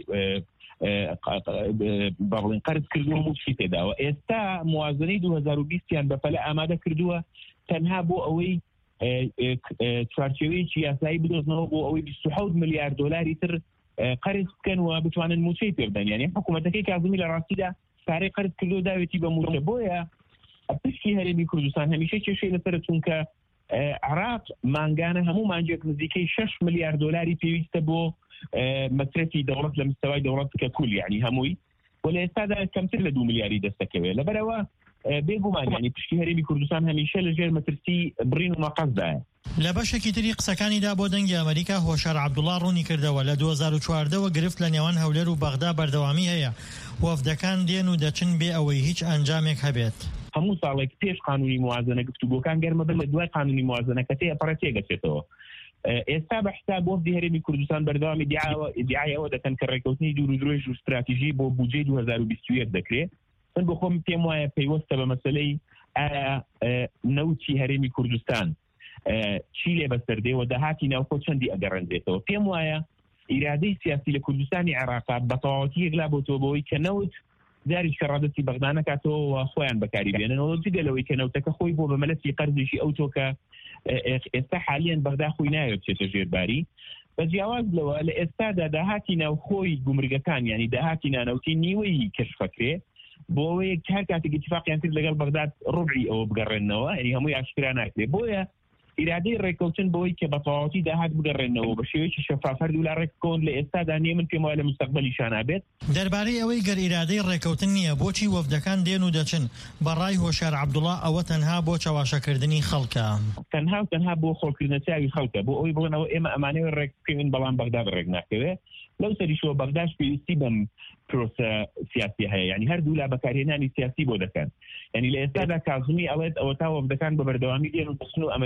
باڵێن قەرز کردووە موچی تێداوە. ئێستا موازنەی 2020یان بەپەلە ئامادە کردووە تەنها بۆ ئەوەی چوارچێوەیەکی یاسایی بدۆزنەوە بۆ ئەوەی 27 میلیارد دلاری تر قەرز بکەن و بتوانن موچەی پێ بدەن. یعنی حکوومەتەکەی کازمی لە ڕاستیدا پارەی قەرز کردو داوێتی بە موچە. بۆیە پشتی هەرێمی کوردستان هەمیشە کێشەی لەسەر چونکە عێراق مانگانە هەموو مانگێک نزیکەی 6 میلیارد دلاری پێویستە بۆ مەترەتی دەوڵەت لە مستەوای دەوڵەت کە کولی یعنی هەمووی و لە ئێستادا کەمتر لە 2 میلیاری دەستەکەوێت. لەبەرەوە بێگومان ینی پشتی هەرێمی کوردستان هەمیشە لەژێر مەترسی بڕین و مەقەسدایە. لە بەشێکی تری قسەکانیدا بۆ دەنگی ئەمریکا هۆشار عەبدوڵڵا ڕوونی کردەوە لە 2014 گرفت لە نێوان هەولێر و بەغدا بەردەوامی هەیە وەفدەکان دێن و دەچن بێ ئەوەی هیچ ئەنجامێک هەبێت. هەموو ساڵێک پێش قانونی موازنە گفتوگۆکان گەرمە بن لە دوای قانونی موازنەکە تێپەڕە تێگەچێتەوە. ئێستا بە حساب وەفدی هەرێمی کوردستان بەردەوامی دیعایەوە دەکەن کە ڕێکەوتنی دوور و درێژ و استراتیژی بۆ بودجەی 2021 دەکرێت. من بۆ خۆم پێم وایە پەیوەستە بە مەسەلەی نەوتی هەرێمی کوردستان چی لێ بەسەردێەوە داهاتی ناوخۆ چەندی ئەگەڕێنرێتەوە. پێم وایە ئیرادەی سیاسی لە کوردستانی عێراق بە تەواوەتی یەکلا بۆتەوە بەوەی کە نەوت جاری شەڕادەتی بەغدا نەکاتەوە خۆیان بەکاری بێننەوە جگە لەوەی کە نەوتەکە خۆی بۆ بە مەلەسی قەرزێکی ئەو تۆکە ئێستا حالیان بەغدا خۆی نایەوێت بچێتە ژێرباری. بە جیاواز لەوە لە ئێستادا داهاتی ناوخۆی گومرگەکان ینی داهاتی نانەوتی نیوەی کەشفەکرێ بۆ ئەوەیە هەر کاتێک اتفاقیان کرد لەگەڵ بەغدا ڕوبعی ئەوە بگەڕێنەوە ینی هەمووی ئاشکرا ناکرێت. بۆیە ئیرادەی ڕێکەوتن بۆی کە بە تەواوەتی داهات بگەڕێنەوە بە شێوەیەکی شەفاف هەردوو لا ڕێککۆن لە ئێستادا نییە من پێم وایە لە مستەقبەلی شانابێت. دەربارەی ئەوەی گەر ئیرادەی ڕێکەوتن نییە بۆچی وەفدەکان دێن و دەچن بەڕای هۆشار عەبدوڵڵا ئەوە تەنها بۆ چاواشەکردنی خەڵکە تەنها بۆ خۆڵکردنە چاوی خەڵکە بۆ ئەوەی بڵێنەوە ئێمە ئەمانەوە ڕێککردن بەڵام بەغدا ڕێک ناکەوێت. لەو سەریشەوە بەغداش پێویستی بەم پرۆسە سیاسی هەیە ینی هەردوو لا بەکارهێنانی سیاسی بۆ دەکەن. ینی لە ئێستادا کازمی ئەوێت ئەوە تا وەفدەکان بە بەردەوامی دێن و بچن و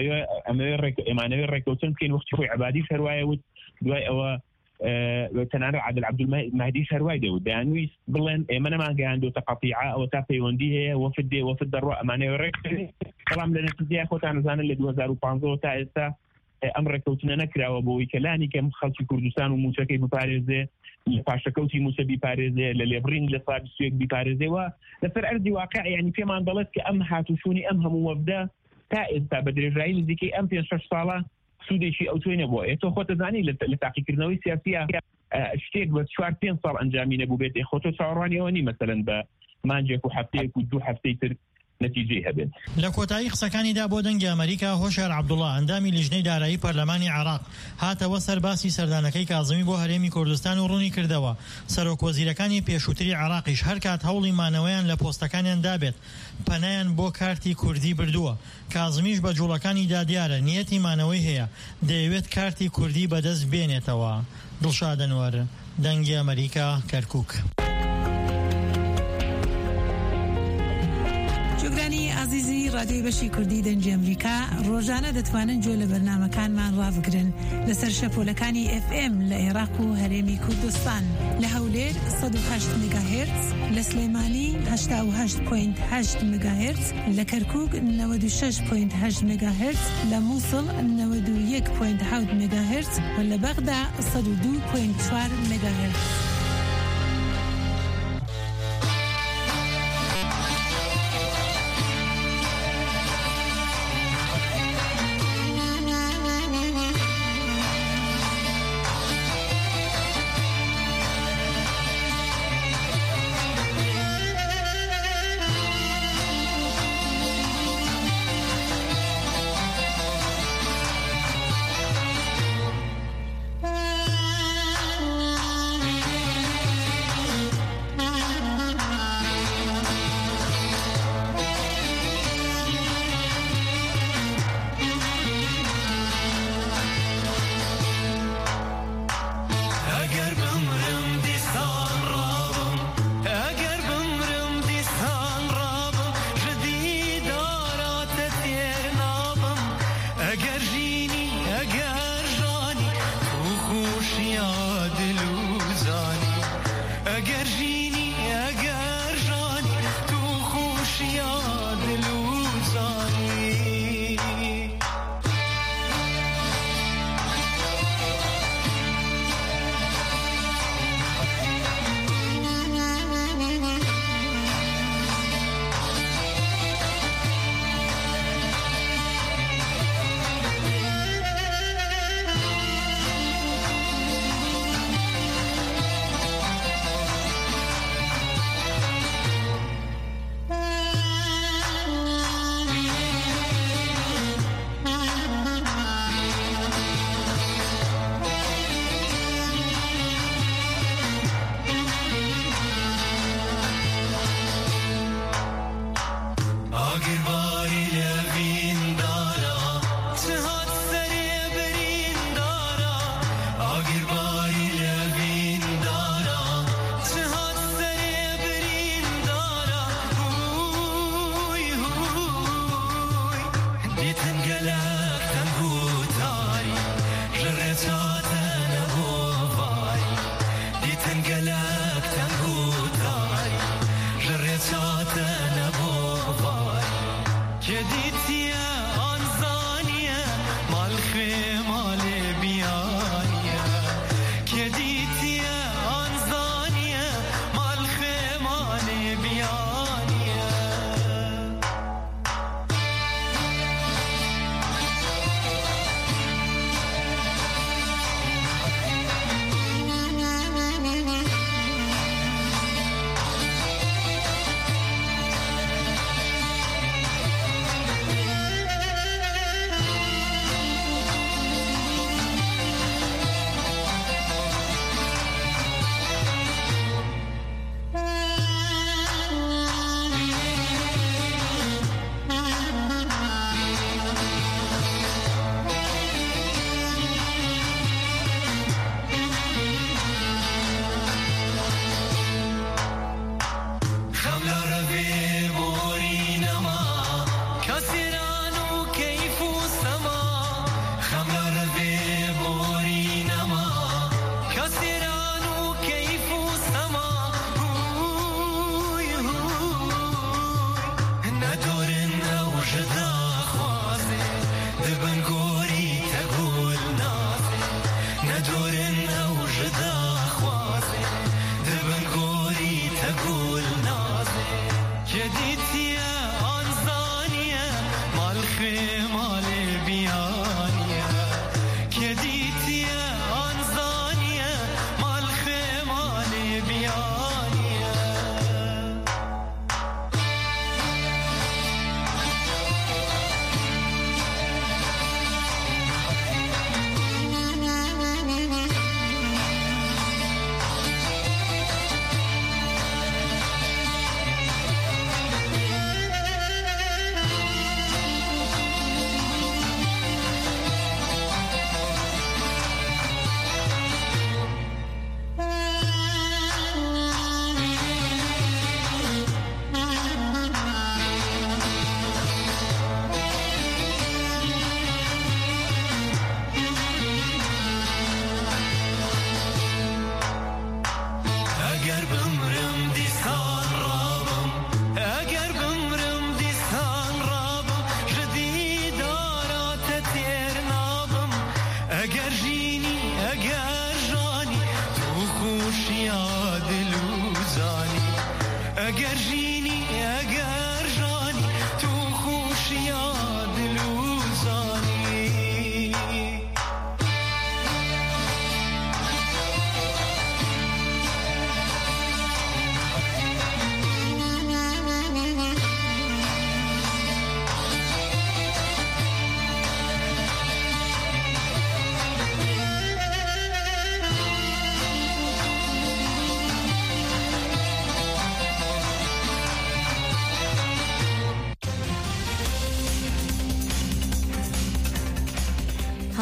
ئەمەوێ ڕێکەوتن بکەین وەختی خۆی عەبادی هەروایە وت دوای ئەوە تەنانەت عادل عەبدولمەهدی هەروای دەوت دەیانویست بڵێن ئێمە نەمانگەیاندۆتە قەتیعە ئەوە تا پەیوەندی هەیە وەفد دێ وەفد دەڕوا ئەمانەوێ ڕێککردن بەڵام لە نەتیجەیە خۆتان نەزانن لە 2015 تا ئێستا ئەم ڕێکەوتنە نەکراوە بۆەوەی کە لانی کەم خەڵکی کوردستان و موچەکەی بپارێزێ لە پاشەکەوتی موچە بیپارێزێ لە لێبڕین لە ساڵی سوێک بیپارێزێەوە لەسەر ئەرزی واقع ینی پێمان دەڵێت کە ئەم هاتوچوونی ئەم هەموو وەفدە تا ئێستا بە درێژایی نزیکەی ئەم 5-6 ساڵە سوودێکی ئەو توێنە بۆ ئێتۆ خۆتە زانی لە تاقیکردنەوەی سیاسیە شتێک بە 4-5 ساڵ ئەنجامی نەبوو بێت خۆتۆ چاوەڕوانیەوە نی مەسەلەن بە مانجێک و هەفتەیەک و 2 هەفتەی تر نتیجەی هەبێت. لە کۆتایی قسەکانیدا بۆ دەنگی ئەمریکا هۆشار عەبدوڵڵا ئەندامی لیژنەی دارایی پەرلەمانی عێراق هاتەوە سەر باسی سەردانەکەی کازمی بۆ هەرێمی کوردستان و ڕوونی کردەوە سەرۆکوەزیرەکانی پێشووتری عێراقیش هەر کات هەوڵی مانەوەیان لە پۆستەکانیان دابێت پەنایان بۆ کارتی کوردی بردووە. کازمیش بە جوڵەکانی دیارە نیەتی مانەوەی هەیە دەیەوێت کارتی کوردی بەدەست بێنێتەوە. دڵشاد ئەنوەر دەنگی ئەمریکا کەرکووک. عزیزی رادیۆی بەشی کوردی دەنگی ئەمریکا ڕۆژانە دەتوانن گوێ لە بەرنامەکانمان ڕابگرن لەسەر شەپۆلەکانی FM لە عێراق و هەرێمی کوردستان لە هەولێر 108 مگاهرتز لە سلێمانی 88.8 مگاهرتز لە کەرکووک 96.8 مگاهرتز لە مووسڵ 91.7 مگاهرتز و لە بەغدا 102.4 مگاهرتز.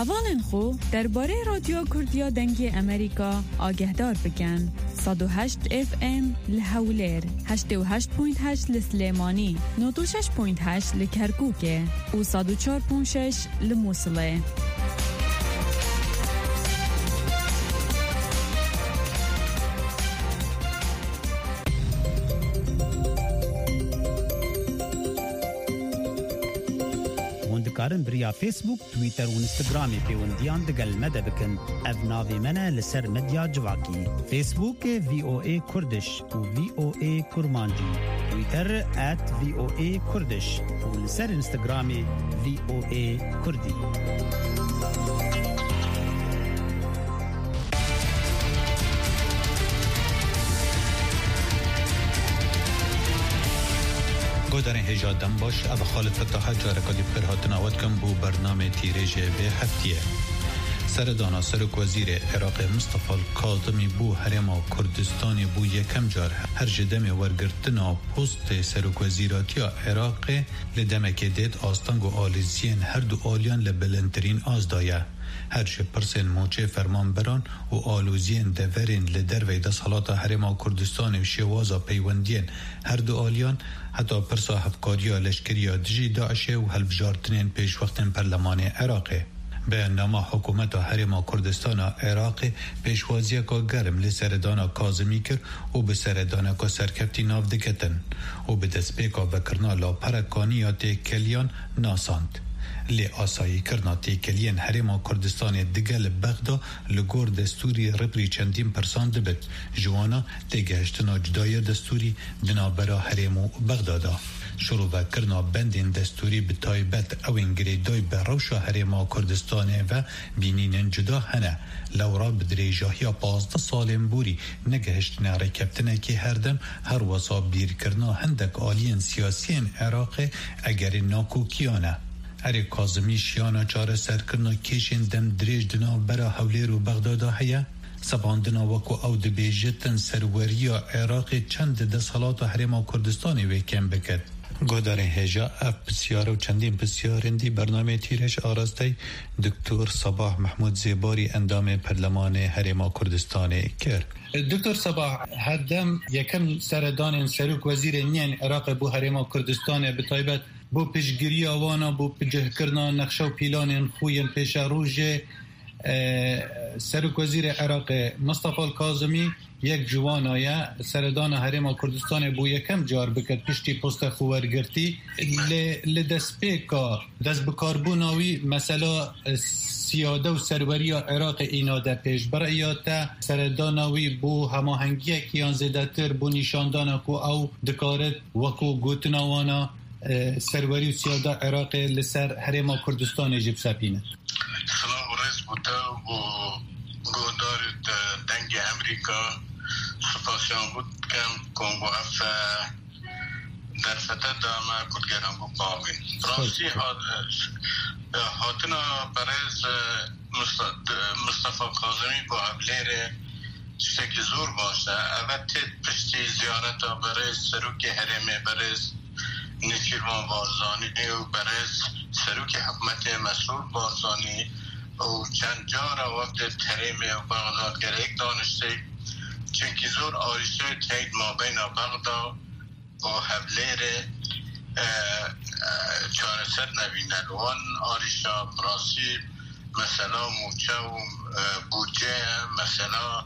هوالن خو درباره رادیو کردیا دنگی امریکا آگهدار بکن. 108 FM لحولیر، 88.8 لسلیمانی، 96.8 لکرکوکه و 104.6 لموصله. کارن بریا فیسبوک، تویتر و اینستاگرامی پیوندیان دگل مده بکن. اف ناوی منه لسر مدیا جواکی. فیسبوک VOA کردش و VOA کرمانجی. تویتر @VOA کردش و لسر اینستاگرامی VOA کردی. گودرین هجا دم باش اب خالد فتاحت جارکالی پر هاتن آواد کن بو برنامه تیریجه به هفتیه. سردانا سرک وزیر عراق مصطفى الکاظمی بو هرما کردستانی بو یکم جار هر جدم ورگرتنا پست سرک وزیراتی عراق لدمک دید آستانگ و آلیزین هر دو آلیان لبلندترین آزدایه. هر چه پرسن موچه فرمان بران و آلوزین دورین لدر ویده صلاة حرما کردستان و شوازا پیوندین هر دو آلیان حتی پرسا هفکاریا لشکریا دجی داعشه و هلبجارتنین پیش وقتن پرلمان عراقه. به نام حکومت حرما کردستان عراق پیشوازی که گرم لسردان کاظمی کر و به سردان که سرکفتی ناف دکتن و به دست پیکا بکرنا لا پرکانیات کلیان ناساند. لی آسایی کرنا تیکلین حرما کردستان دگل بغدا لگور دستوری ربری چندین پرسان دبت جوانا تیگهشتنا جدای دستوری دنابرا حرمو بغدادا شروع و کرنا بندین دستوری به تایبت او انگریدای به روشا حرما کردستان و بینین جدا هنه لورا بدریجاهی 15 سالن بوری نگهشتنا رکبتنه که هردم هر وصا بیر کرنا هندک آلین سیاسین عراق اگر ناکوکیانه اری کاظمی شیانا چاره سرکرنا کشین دم دریج دنا برا حولیر و بغدادا هیا سباندنا وکو او دبیجتن سروریا عراق چند دسالات حرما کردستانی ویکن بکد. گودار هجا اف بسیار و چندین بسیارندی برنامه تیرش آراسته دکتر صباح محمود زیباری اندام پرلمان حرما کردستان کرد. دکتر صباح هردم یکم سردان سروک وزیر نیان عراق بو حرما کردستان به طایبت بو پیشگیری آوانا بو پیجه کرنا نقشه و پیلان خوین پیش روژه سرک وزیر عراق مصطفى الکاظمی یک جوانای سردان حرما کردستان بو یکم جار بکرد پشتی پست خوارگرتی لدست پیکا دست بکاربوناوی مثلا سیاده و سروری عراق اینا در پیش برایات سرداناوی بو هماهنگی کیان زیده تر بو نشاندانا کو او دکارت وکو گوتناوانا سروری و سیاده عراق لسر حرما کردستان جب سپینه. سلام و رئیس بوده و گودار دنگ امریکا سپاسیان بود کم با اف در فتر دامه کدگرم بود باقی راستی هاتنا برایز مصطفى کاظمی با ابلیر شکل زور باشه اول تید پشتی زیارت برایز سروک حرمه برایز نفیرمان بارزانی و برای سروک حکمت مسئول بارزانی و چند جا وقت تریم و بغداد گرک دانشته چنکی زور آریسته تاید ما بین بغداد و حبلیر چارسر نبینن وان آریشا براسی مثلا موچه و بوجه مثلا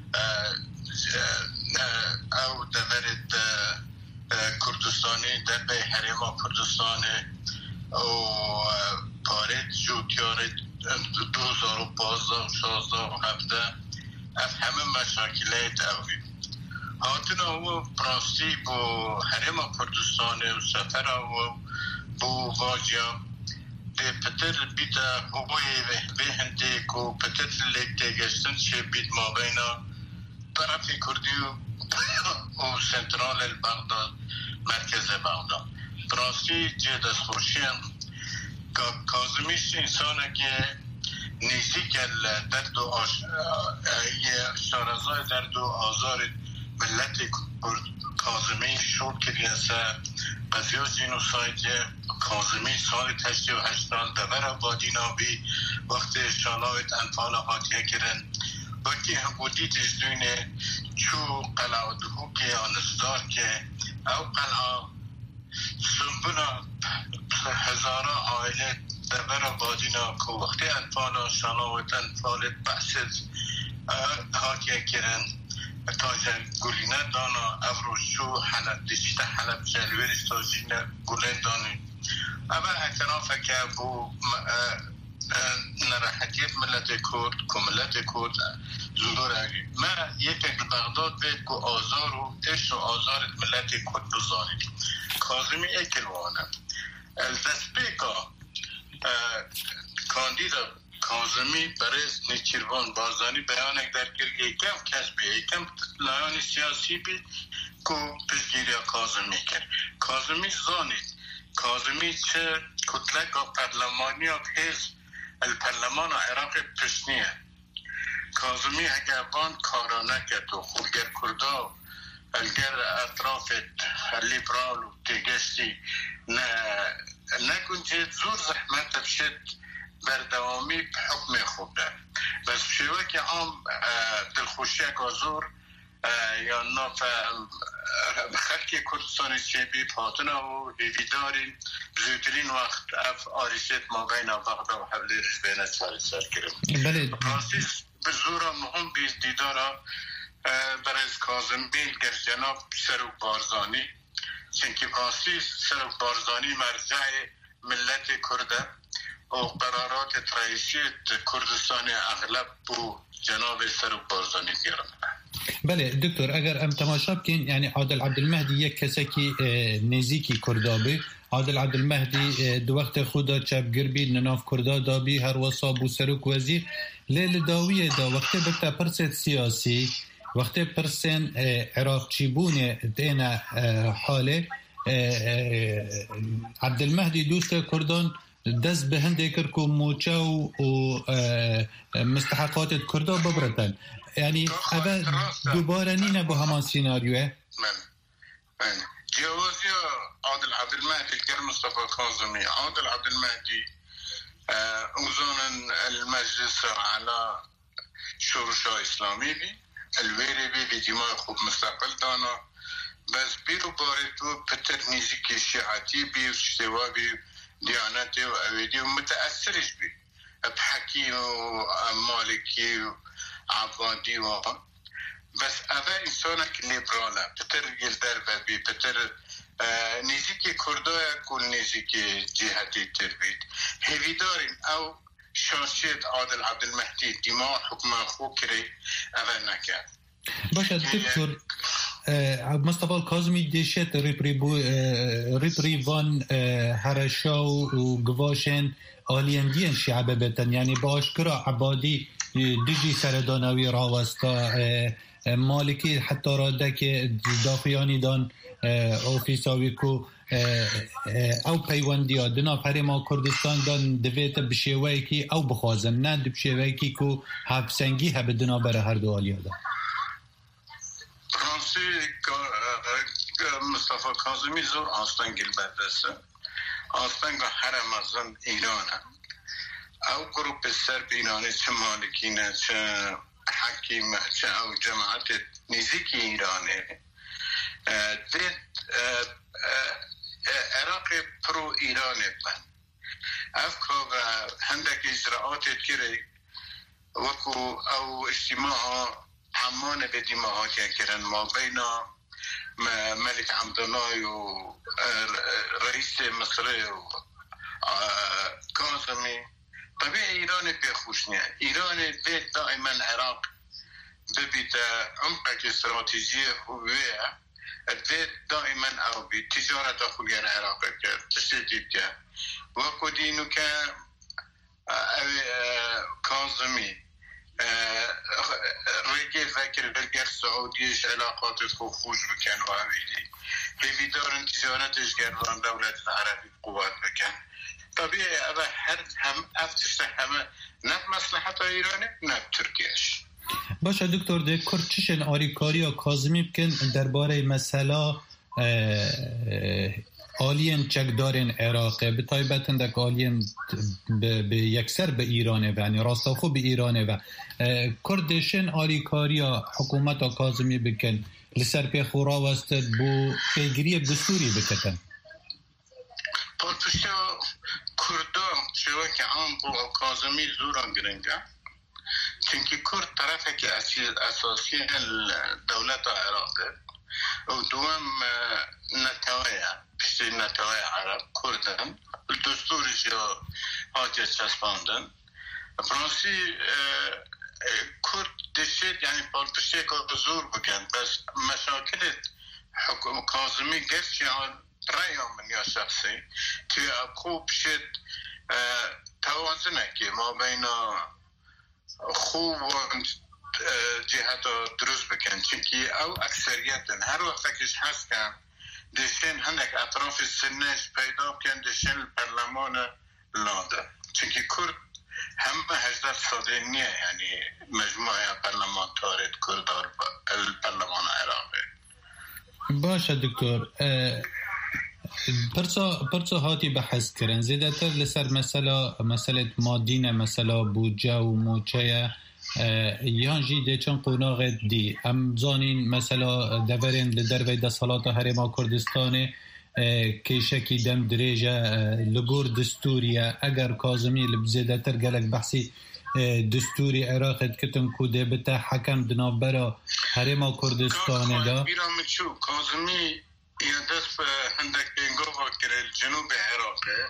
او دورد کردستانی در به حرما کردستانی و پارید جوتیاری 2015 و 16 و 17 اف همه مشاکلات اوی هاتنا و براستی بو حرما کردستانی و سفر و بو واجیا ده پتر بیتا هوی به هنده کو پتر لیکته گشتن چه بید ما بینا طرف کردی و سنترال بغداد مرکز بغداد براستی جد از خوشیم کاظمیش انسانه که نیزی که درد و شارزای درد و آزار ملت کاظمی شد که دیسه قضیه جینوساید کاظمی سال 88 دور آبادی نابی وقتی شالایت انفال هاتیه کرن وقتی هم بودی تجدونه چو قلعه دهو که آنستار که او قلعه سنبنا هزارا عائله دبر بادینا که وقتی انفال شالایت انفال بحثت هاتیه کرن تاجر گلینه دانا افروشو حلب دیشت حلب جلویرش تاجینه گلینه دانی اما اعترافه که بو نراحتیت ملت کرد که ملت کرد زور اگی ما یک بغداد بید که آزار و عشق و آزارت ملت کرد بزانید کاظمی اکلوانه الدسپیکا کاندیدا کاظمی برای نیچیروان بازانی بیان اک در کرد یکم کسبی یکم لایان سیاسی بید که پشگیری کاظمی کرد کاظمی زانید کاظمی چه کتلک پرلمانی ها حزب الپرلمان عراق پشنیه کاظمی اگر بان کارا نکرد و خودگر کردا الگر اطراف لیبرال و تگشتی نکنجه زور زحمت بشد بردوامی حکم خوب ده بس بشوه که عام دلخوشی کازور یا ناف خلق کردستان شبی پاتنا و هیویداری زودترین وقت اف آریشت ما بین بغداد و حبلی رجبین سر کرم بله پراسیس بزورا مهم بیز دیدارا برای کاظمی گر جناب سروک بارزانی چنکه پراسیس سروک بارزانی مرجع ملت کرده و قرارات رئیسیت کردستان اغلب بو جناب سروک بارزانی گرم. بله دکتر اگر ام تماشا بکن یعنی عادل عبدالمهدی یک کسی که نزیکی کردابی عادل عبدالمهدی دو وقت خدا چپگربی نناف کردا دابی هر وصا بو سروک وزیر لیل داویه دا وقت بکتا پرست سیاسی وقت پرسن عراق چیبون دینا حاله عبدالمهدی دوست کردان دست به هنده کرد که موچه و مستحقات کردا ببرتن یعنی اول دوباره نینه با همان سیناریوه من جوازی عادل عبدالمهدی گر مصطفى کاظمی عادل عبدالمهدی اوزان المجلس على شورشا اسلامی بی الویری بی دیمای خوب مستقل دانا بس بیرو باری تو پتر نیزی که شیعاتی بی و شتوا بی دیانتی و اویدی و متأثرش بی بحکی و مالکی و عبادی و بس اوه انسانک لیبراله پتر گلدر بی پتر نیزیکی کردای کل نیزیکی جهتی تر بید هیویدارین او شاشید عادل عبدالمهدی دیما حکم خوب کری اوه نکرد باشه دکتر مصطفى کاظمی دیشت ریبریوان هرشا و گواشن آلیندین شعبه بتن یعنی باشکرا عبادی دیجی سردانوی راوستا مالکی حتی راده که داخیانی دان اوفیساوی کو او پیوندی ها دنا پریما کردستان دان دویت بشیوهی که او بخوازن نه بشیوهی که کو حبسنگی هبه دنا بره هر دو آلیا دان فرانسی مصطفى کاظمی زور آستانگل بدسته آستانگ حرم ازن ایرانه او گروپ سرب ایرانی چه مالکینه چه حکیمه چه او جماعت نزدیکی ایرانه دید عراق پرو ایرانه بند افکا و هندک اجراعات کره وکو او اجتماع عمان به دیماهات کرن ما بین ملک عبدالله و رئیس مصر و کاظمی طبیعی ایران پیخوش نیه ایران دید دائما عراق ببید عمقک استراتیجی هویه دید دائما او بید تجارت خولیان عراق کرد تشدید کرد وکو دینو که کاظمی رجع فکر برگر سعودیش علاقات خو خوش بکن و هویدی هیویدارن تجارتش گردان دولت عربی قوت بکن طبیعی اوه هر هم افتشت همه نه مصلحت ایرانه نه ترکیش باشه دکتر ده کرچشن آریکاری و کاظمی بکن درباره مسئله آلین چکدارن عراقه به طایبت اندک آلین به یکسر به ایرانه و یعنی راستاخو به ایرانه و کردشن آلیکاریا حکومت کاظمی بکن لسر پی خورا وستد بو پیگیری دستوری بکتن پرپشت کردا شوه که هم بو کاظمی زوران گرنگه چونکه کرد طرفه که اساسی دولت عراقه و دوم نتوایه پشت نتوایه عرب کردن دستورش یا حاجت چسباندن فرانسی کرد دشت یعنی پرپشته که زور بکن بس مشاکل حکومت کاظمی گرچه رأیم من یا شخصی توی خوب شد توازنه که ما بین خوب و جهت درست بکن چونکه او اکثریتن هر وقت کش هست کن دشتن هنک اطراف سنش پیدا بکن دشتن پرلمان لاده چونکه کرد همه 18 ساله نیه یعنی مجموعه پرلمان تارید کرد پرلمان عراقی باشه دکتر پرسا هاتی بحث کرن زیده تر لسر مسئله مادینه مسئله بودجه و موچه یان جیده چون قوناغ دی ام زانین مسئله دورین لدروی دستالات حرم کردستانه که شکی دم دریجه لگور دستوریه اگر کاظمی لبزیده تر گلک بحثی دستوری عراقت کتن کوده بتا حکم دنابرا حرم کردستانه دا کاظمی یا دست به هندک بینگوه کرد جنوب عراقه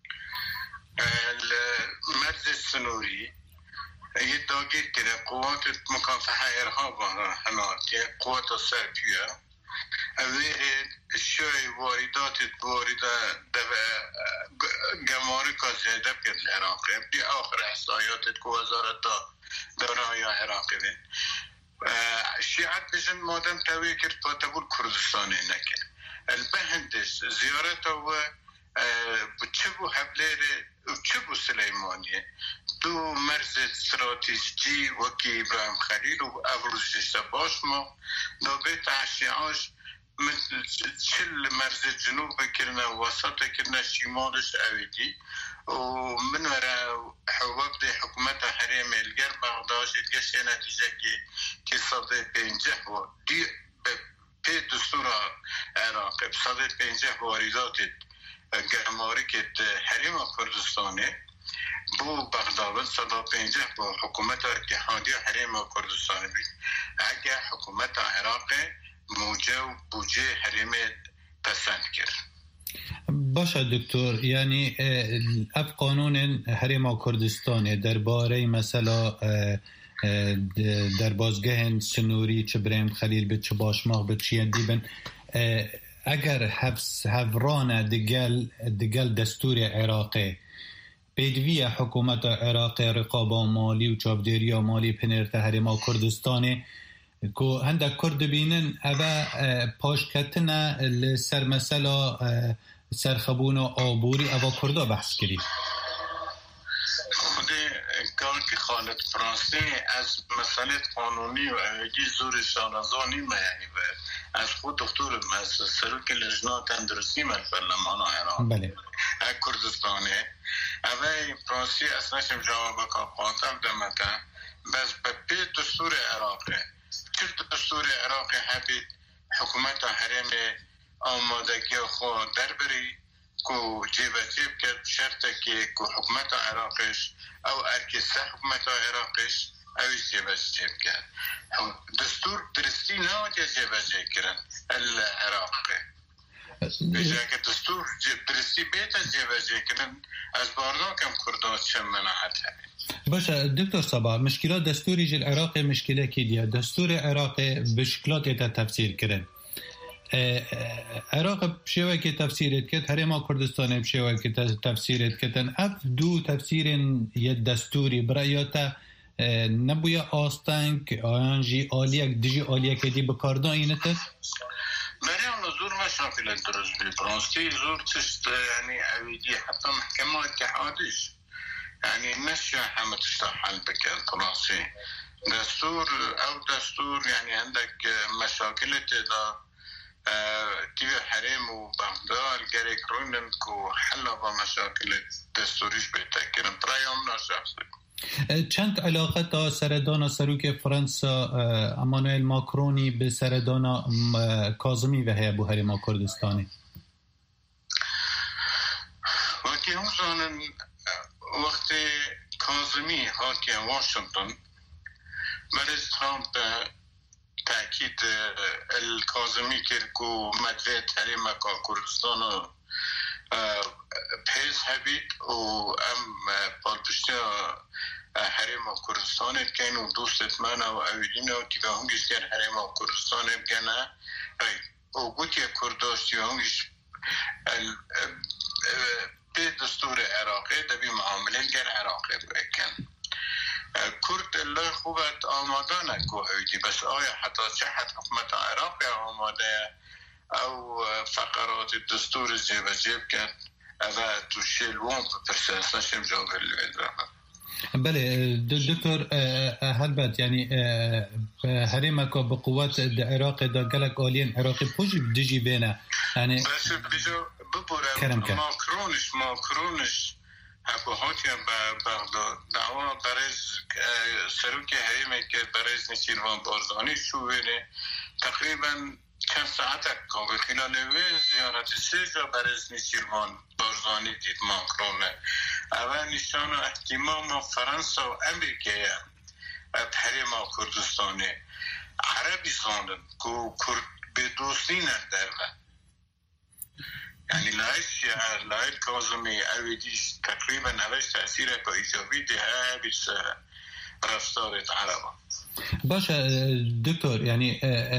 مرز سنوری یه داگیر کرد قوات مکافحه ارهاب هناکه قوات سرپیه اوه شوی واردات گماری که زیده بکرد لعراقه بی آخر احصایات که وزارت دورای عراقه بین شیعت بجن مادم تاویه کرد پاتبول کردستانه نکرد البهندس زیارت و چبو حبلیره و چبو سلیمانیه دو مرز استراتیجی وکی ابراهیم خلیل و افروز جشته باش ما دو بیت عشیعاش مثل چل مرز جنوب کرنه وسط کرنه شمالش اویدی و من ورا حواب دی حکومت حریم الگر بغداش اتگشت نتیجه که صده 50 و دی پی دستور عراقی صده 50 واردات گرماری که حریم کردستانه بو بغداد 150 با حکومت اتحادی حریم کردستانه بید اگه حکومت عراقی موجه و بوجه حریم پسند کرد باشه دکتر یعنی اف قانون حریم کردستانه درباره مثلا در بازگاه سنوری چه بریم خلیل به چه باشماغ به چی دیبن اگر هفران دگل دستور عراقی پیدوی حکومت عراقی رقابه مالی و چابدیری مالی پنرت حریم کردستانه که هنده کرد بینن اوه پاشکتنه لسر مثلا سرخبون و آبوری اوه کرده بحث کردی که خالد فرانسی از مسئله قانونی و اوگی زور شانزانی یعنی از خود دکتور سروک لجنه تندرستی پرلمان عراق بله کردستانه اوه فرانسی اصناشم جواب که خاطب دمتا بس به دستور عراقی چه دستور عراقی هبید حکومت حرم آمادگی خود دربری که جیب کرد شرطه که حکومت عراقش او ارکسته حکومت عراقش اویش جیب کرد دستور درستی نواجه جیب کرن العراقی بجای که دستور درستی بیت جیب کرن از باردان کم کردان چم مناحت باشه دکتر صبا مشکلات دستوری جل عراقی مشکله کی دیا دستور عراقی بشکلات ایتا تفسیر کرن عراق بشوه که تفسیرت کت حریم کردستان بشوه که تفسیرت کتن اف دو تفسیر یه دستوری برایاتا نبویا آستنگ آنجی آلیک دیجی آلیک دی بکاردان اینته برای اون زور مشاکل درست بی فرانسی زور تشت یعنی اویدی حتی محکمه اتحادیش یعنی نشیا همه تشتا حل بکن فرانسی دستور او دستور یعنی عندك مشاكل دا تیوی حریم و بغداد گرک روندن که حل با مشاکل دستوریش بتکنن پرایام ناشخصی. چند علاقه تا سردان سروک فرانسا امانوئل ماکرونی به سردان کاظمی و هیا بو هرما کردستانی؟ وقتی هم زانن وقتی کاظمی حاکم واشنطن برز ترامپ تأکید الکاظمی کرد که مدوی تحریم کردستان و پیز هبید و ام پالپشتی حریم کردستان کن و دوستت من و اویدین و که به هنگیش کن حریم کردستان بگنه و گوتی کرداشتی و هنگیش به دستور عراقی دبی معامله گر عراقی بکن کرد الله خوبت آماده نکو اویدی بس آیا حتی چه حد حکمت عراقی آماده او فقرات دستور جیب جیب کرد او تو شیلوان پرسیساشم جاوه الویدرها. بله دکتر هلبت یعنی حریم که به قوت عراق دا گلک آلین عراقی پوش دیجی بینه یعنی بس بیجو ببوره ماکرونش حکوهاتی بغداد دعوا برای سروک حریمه که برای نشیروان بارزانی شو بینه تقریبا چند ساعت که خلال زیارت 3 جا برای نشیروان بارزانی دید ماکرونه اول نشان و احتمام فرانسا و امریکه حریم کردستانی عربی زاندن که کرد به دوستی ندرمه یعنی لایت کاظمی اویدیش تقریبا هوش تأثیر که ایجابی ده بیس رفتارت عربا. باشه دکتر یعنی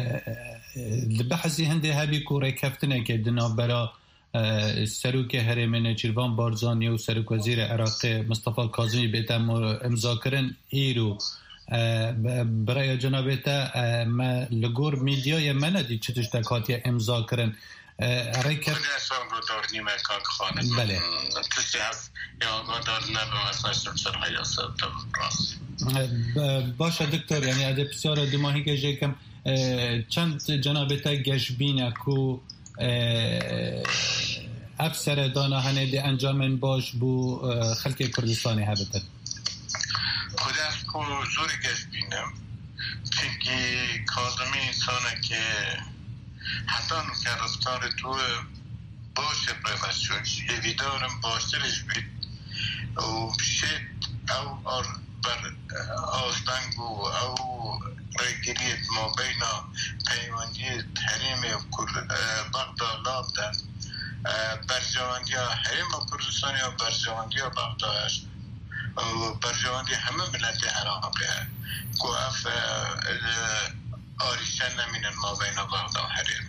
بحثی هنده هبی کوره کفتنه که دنا برا سروک حریم نچیروان بارزانی و سروک وزیر عراق مصطفی کاظمی بیتم امضا کرن ایرو برای جنابیتا ما لگور میدیای من ندید چه تشتکاتی امضا کرن خود اصلا رو دار نیمه کاک خانه بله تشتی هست یا دار نبه اصلا سرها یا سبت راست باشه دکتر یعنی اده بسیار دماهی که جیکم چند جنابتا گشبینه که افسر دانا هنه دی انجامن باش بو خلق کردستانی هبتن خود از که زوری گشبینم چونکه کاظمی انسانه که حتی نکه رفتار تو باشه برفت شد ایویدارم باشترش بید و شد او بر آستنگو او رگریت ما بین پیوندی حریم بغداد لابدن برجواندی حریم کردستانی و برجواندی بغدادش و برجواندی همه ملت عراقی که اف آریشن نمینن ما بین بغداد و حریم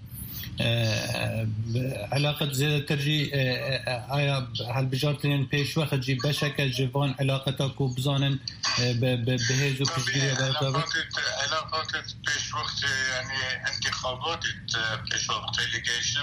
علاقة زيادة ترجي آیا هل بجارتين پیش وقت جي بشك جوان علاقتك وبزانن بهز و پیشگیری علاقات پیش وقت يعني انتخابات پیش وقت ليجيشن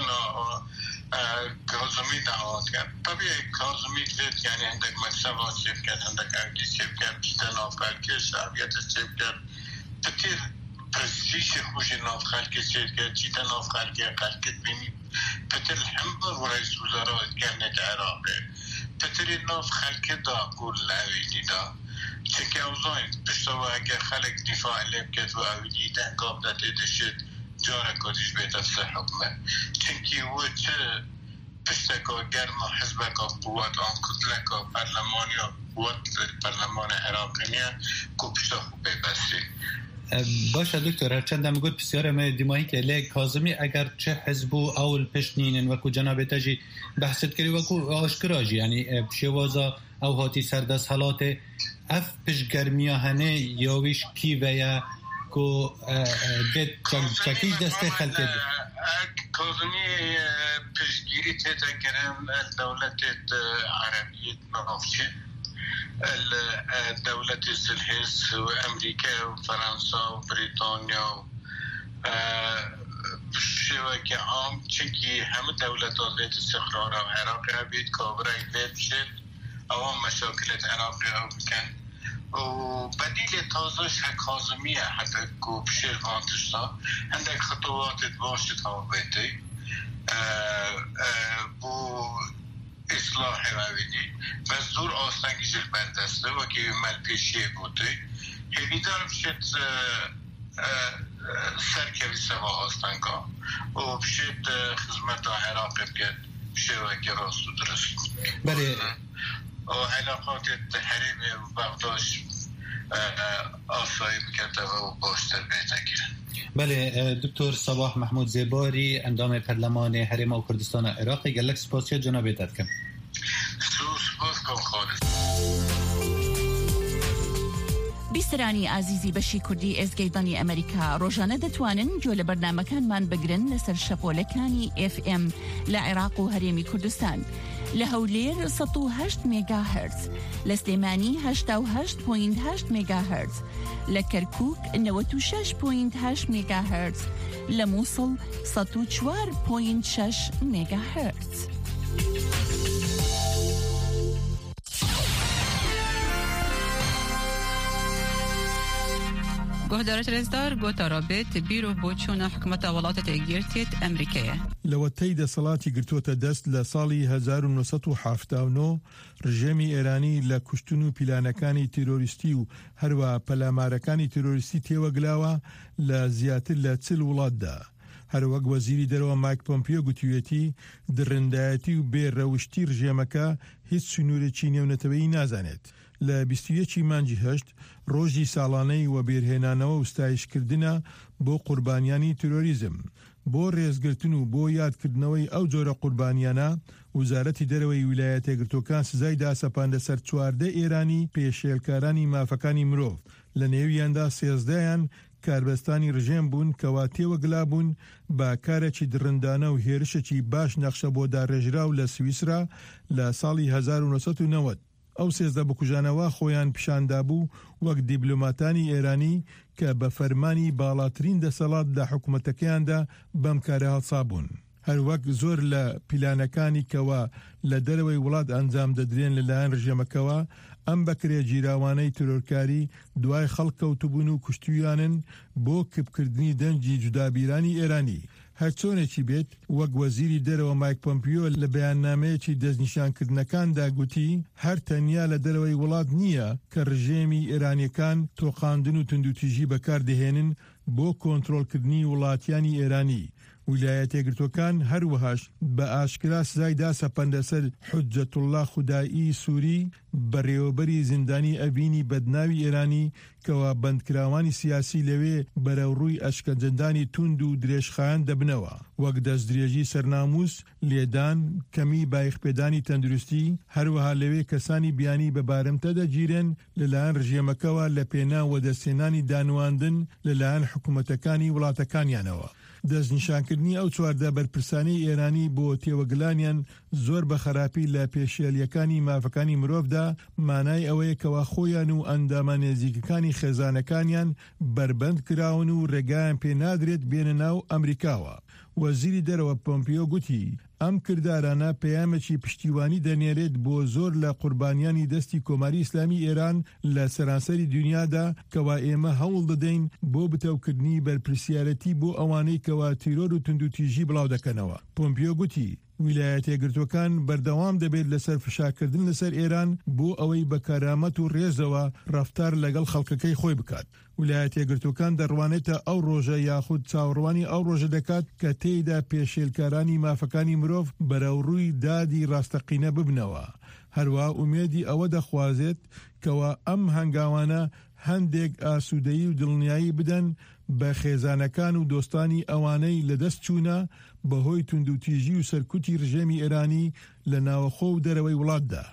كاظمي دعوات كان طبيعي كاظمي تفيد يعني عندك مكسب شركات عندك عقدي شركات تناف كالكي شعبيات الشركات كتير پرستیش خوش ناف خلق شرکت چیتا ناف خلقت بینی پتر الحمد و رئیس وزراء کمنت عراقه پتر ناف خلق دا گل اویدی دا چکه اوزاین پشتاوا اگر خلق دفاع لبکت و اویدی دنگاب داده دشت جاره کدیش بیتا سه حکمه چنکی و چه پشتکا گرم حزبکا قوت آن کتلکا پرلمانیا قوت پرلمان عراقیه که پشتا خوب بستی باشه دکتر هرچند هم گفت بسیار ما دیمایی که لیک کاظمی اگر چه حزبو اول پشتنینن وکو جناب تاجی بحثت کری وکو آشکراجی یعنی شوازا او هاتی سردست حالات اف پشگرمیا هنه یاویش کی ویا کو چکیش دسته خلقه کاظمی پشگیری تیتا کرم دولت عربیت مغافچه الدولة السلحس وأمريكا وفرنسا وبريطانيا بشوكة عام چونكي هم الدولة ذات استقرار وعراق بيت كابرا يبيت شد أو مشاكل عراق أو كان و بديل تازش هكازمية حتى كو بشير فانتشتا عندك خطوات تباشت هوا بيتي بو إصلاح راويدي بس دور آستانگیش البردسته وكي مال پیشیه بوده هیدار بشت سرکوی سوا آستانگا و بشت خدمت عراق بگد بشه وكي راستو درست بله و علاقات حریم و بغداش آسایی بکرده و باشتر بهتر گیرن. بله دکتر صباح محمود زیباری اندام پارلمان حریم و کردستان عراقی گلک سپاسیت جناب دادکم سپاس کن خالص. بیسرانی عزیزی بەشی کوردی ئێزگەیبانی ئەمریکا ڕۆژانە دەتوانن گوێ لە بەرنامەکانمان بگرن لەسەر شەپۆلەکانی FM لە عێراق و هەرێمی کوردستان لە هەولێر 108 مێگاهرتز، لە سلێمانی 88.8 مێگاهرتز، لە کەرکووک 96.8 مێگاهرتز، لە مووسڵ 104.6 مێگاهرتز. گهدارت رزدار گوتارا بیت بیرو بوچونا حکمت ولات تگیرتیت امریکیه. لەوەتەی دەسەڵاتی گرتووەتە دەست لە ساڵی 1970 ڕژێمی ئێرانی لە کوشتن و پیلانەکانی تیرۆریستی و هەروە پەلامارەکانی تیرۆریستی تێوەگلاوە لە زیاتر لە 40 وڵاتدا. هەروەک وەزیری دەرەوە مایک پۆمپیۆ گوتوویەتی درڕندایەتی و بێڕەوشتی ڕژێمەکە هیچ سنوورێکی نێونەتەوەیی نازانێت. لە 21 مانگی هەشت ڕۆژی ساڵانەی وەبێرهێنانەوە و ستایشکردنە بۆ قوربانیانی تیرۆریزم. بۆ ڕێزگرتن و بۆ یادکردنەوەی ئەو جۆرە قوربانیانە وزارەتی دەرەوەی ویلایەتە یەکگرتووەکان سزای داسەپاندە سەر 14 ئێرانی پێشێلکارانی مافەکانی مرۆڤ، لە نێویاندا 13یان کاربەستانی ڕژێم بوون کەوا تێوەگلا بوون با کارێکی درڕندانە و هێرشێکی باش نەخشە بۆ داڕێژراو لە سویسرا لە ساڵی 1990. ئەو 13 بکوژانەوە خۆیان پیشاندا بوو وەک دیبلۆماتانی ئێرانی کە بە فەرمانی باڵاترین دەسەڵات لە حکوومەتەکەیاندا بەم کارە هەڵسا بوون. هەروەک زۆر لە پیلانەکانی کەوا لە دەرەوەی وڵات ئەنجام دەدرێن لەلایەن ڕژێمەکەوە ئەم بەکرێ جیراوانەی ترۆرکاری دوای خەڵکەوتبوون و کوشتیانن بۆ کپکردنی دەنجی جودابیرانی ئێرانی. هەرچۆنێکی بێت وەک وەزیری دەرەوە مایک پۆمپیۆ لە بەیاننامەیەکی دەستنیشانکردنەکاندا گوتی هەر تەنیا لە دەرەوەی وڵات نییە کە ڕژێمی ئێرانیەکان تۆقاندن و تندوتیژی بەکاردەهێنن بۆ کۆنتڕۆڵکردنی وڵاتیانی ئێرانی. ویلایەتە یەکگرتووەکان هەروەهاش بە ئاشکرا سزای داسەپەندە سەر حوجەتوڵڵا خودایی سووری بەڕێوەبەری زیندانی ئەڤینی بەدناوی ئێرانی کەوا بەندکراوانی سیاسی لەوێ بەرەوڕووی ئەشکەنجەندانی توند و درێژخایەن دەبنەوە، وەک دەستدرێژی سەرناموس، لێدان، کەمی بایخپێدانی تەندروستی، هەروەها لەوێ کەسانی بیانی بە بارمتە دەگیرێن لەلایەن ڕژێمەکەوە لە پێنا وەدەستێنانی دانواندن لەلایەن حکوومەتەکانی وڵاتەکانیانەوە. دەستنیشانکردنی ئەو 14 بەرپرسانەی ئێرانی بۆ تێوەگلانیان زۆر بە خراپی لە پێشێلیەکانی مافەکانی مرۆڤدا مانای ئەوەیە کەوا خۆیان و ئەندامە نێزیکەکانی خێزانەکانیان بربەند کراون و ڕێگایان پێ نادرێت بێنە ناو ئەمریکاوە. وەزیری دەرەوە پۆمپیۆ گوتی ئەم کردارانە پەیامێکی پشتیوانی دەنێرێت بۆ زۆر لە قوربانیانی دەستی کۆماری ئیسلامی ئێران لە سەرانسەری دنیادا کەوا ئێمە هەوڵ دەدەین بۆ بتەوکردنی بەرپرسیارەتی بۆ ئەوانەی کەوا تیرۆر و تندوتیژی بڵاو دەکەنەوە. پۆمپیۆ گوتی ویلایەتە یەکگرتووەکان بەردەوام دەبێت لەسەر فشارکردن لەسەر ئێران بۆ ئەوەی بە کارامەت و ڕێزەوە ڕەفتار لەگەڵ خەڵکەکەی خۆی بکات. ویلایەتە یەکگرتووەکان دەڕوانێتە ئەو ڕۆژە یاخود چاوەڕوانی ئەو ڕۆژە دەکات کە تێیدا پێشێلکارانی مافەکانی مرۆڤ بەرەوڕووی دادی ڕاستەقینە ببنەوە. هەروە ئومێدی ئەوە دەخوازێت کەوا ئەم هەنگاوانە هەندێک ئاسوودەیی و دڵنیایی بدەن بە خێزانەکان و دۆستانی ئەوانەی لەدەست چوونە بەهۆی توندوتیژی و سەرکوتی ڕژێمی ئێرانی لە ناوەخۆ و دەرەوەی وڵاتدا.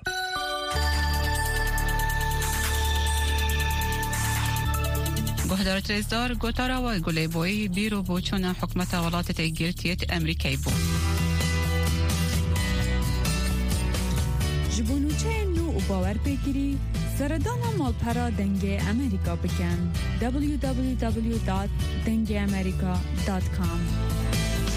گهدارت رزدار گوتارا و گلی بوی بیرو بوچونا حکمت ولات تگیرتیت امریکای بو. جبونوچه نو و باور بگیری سردانا مالپرا دنگه امریکا بکن www.dengeamerica.com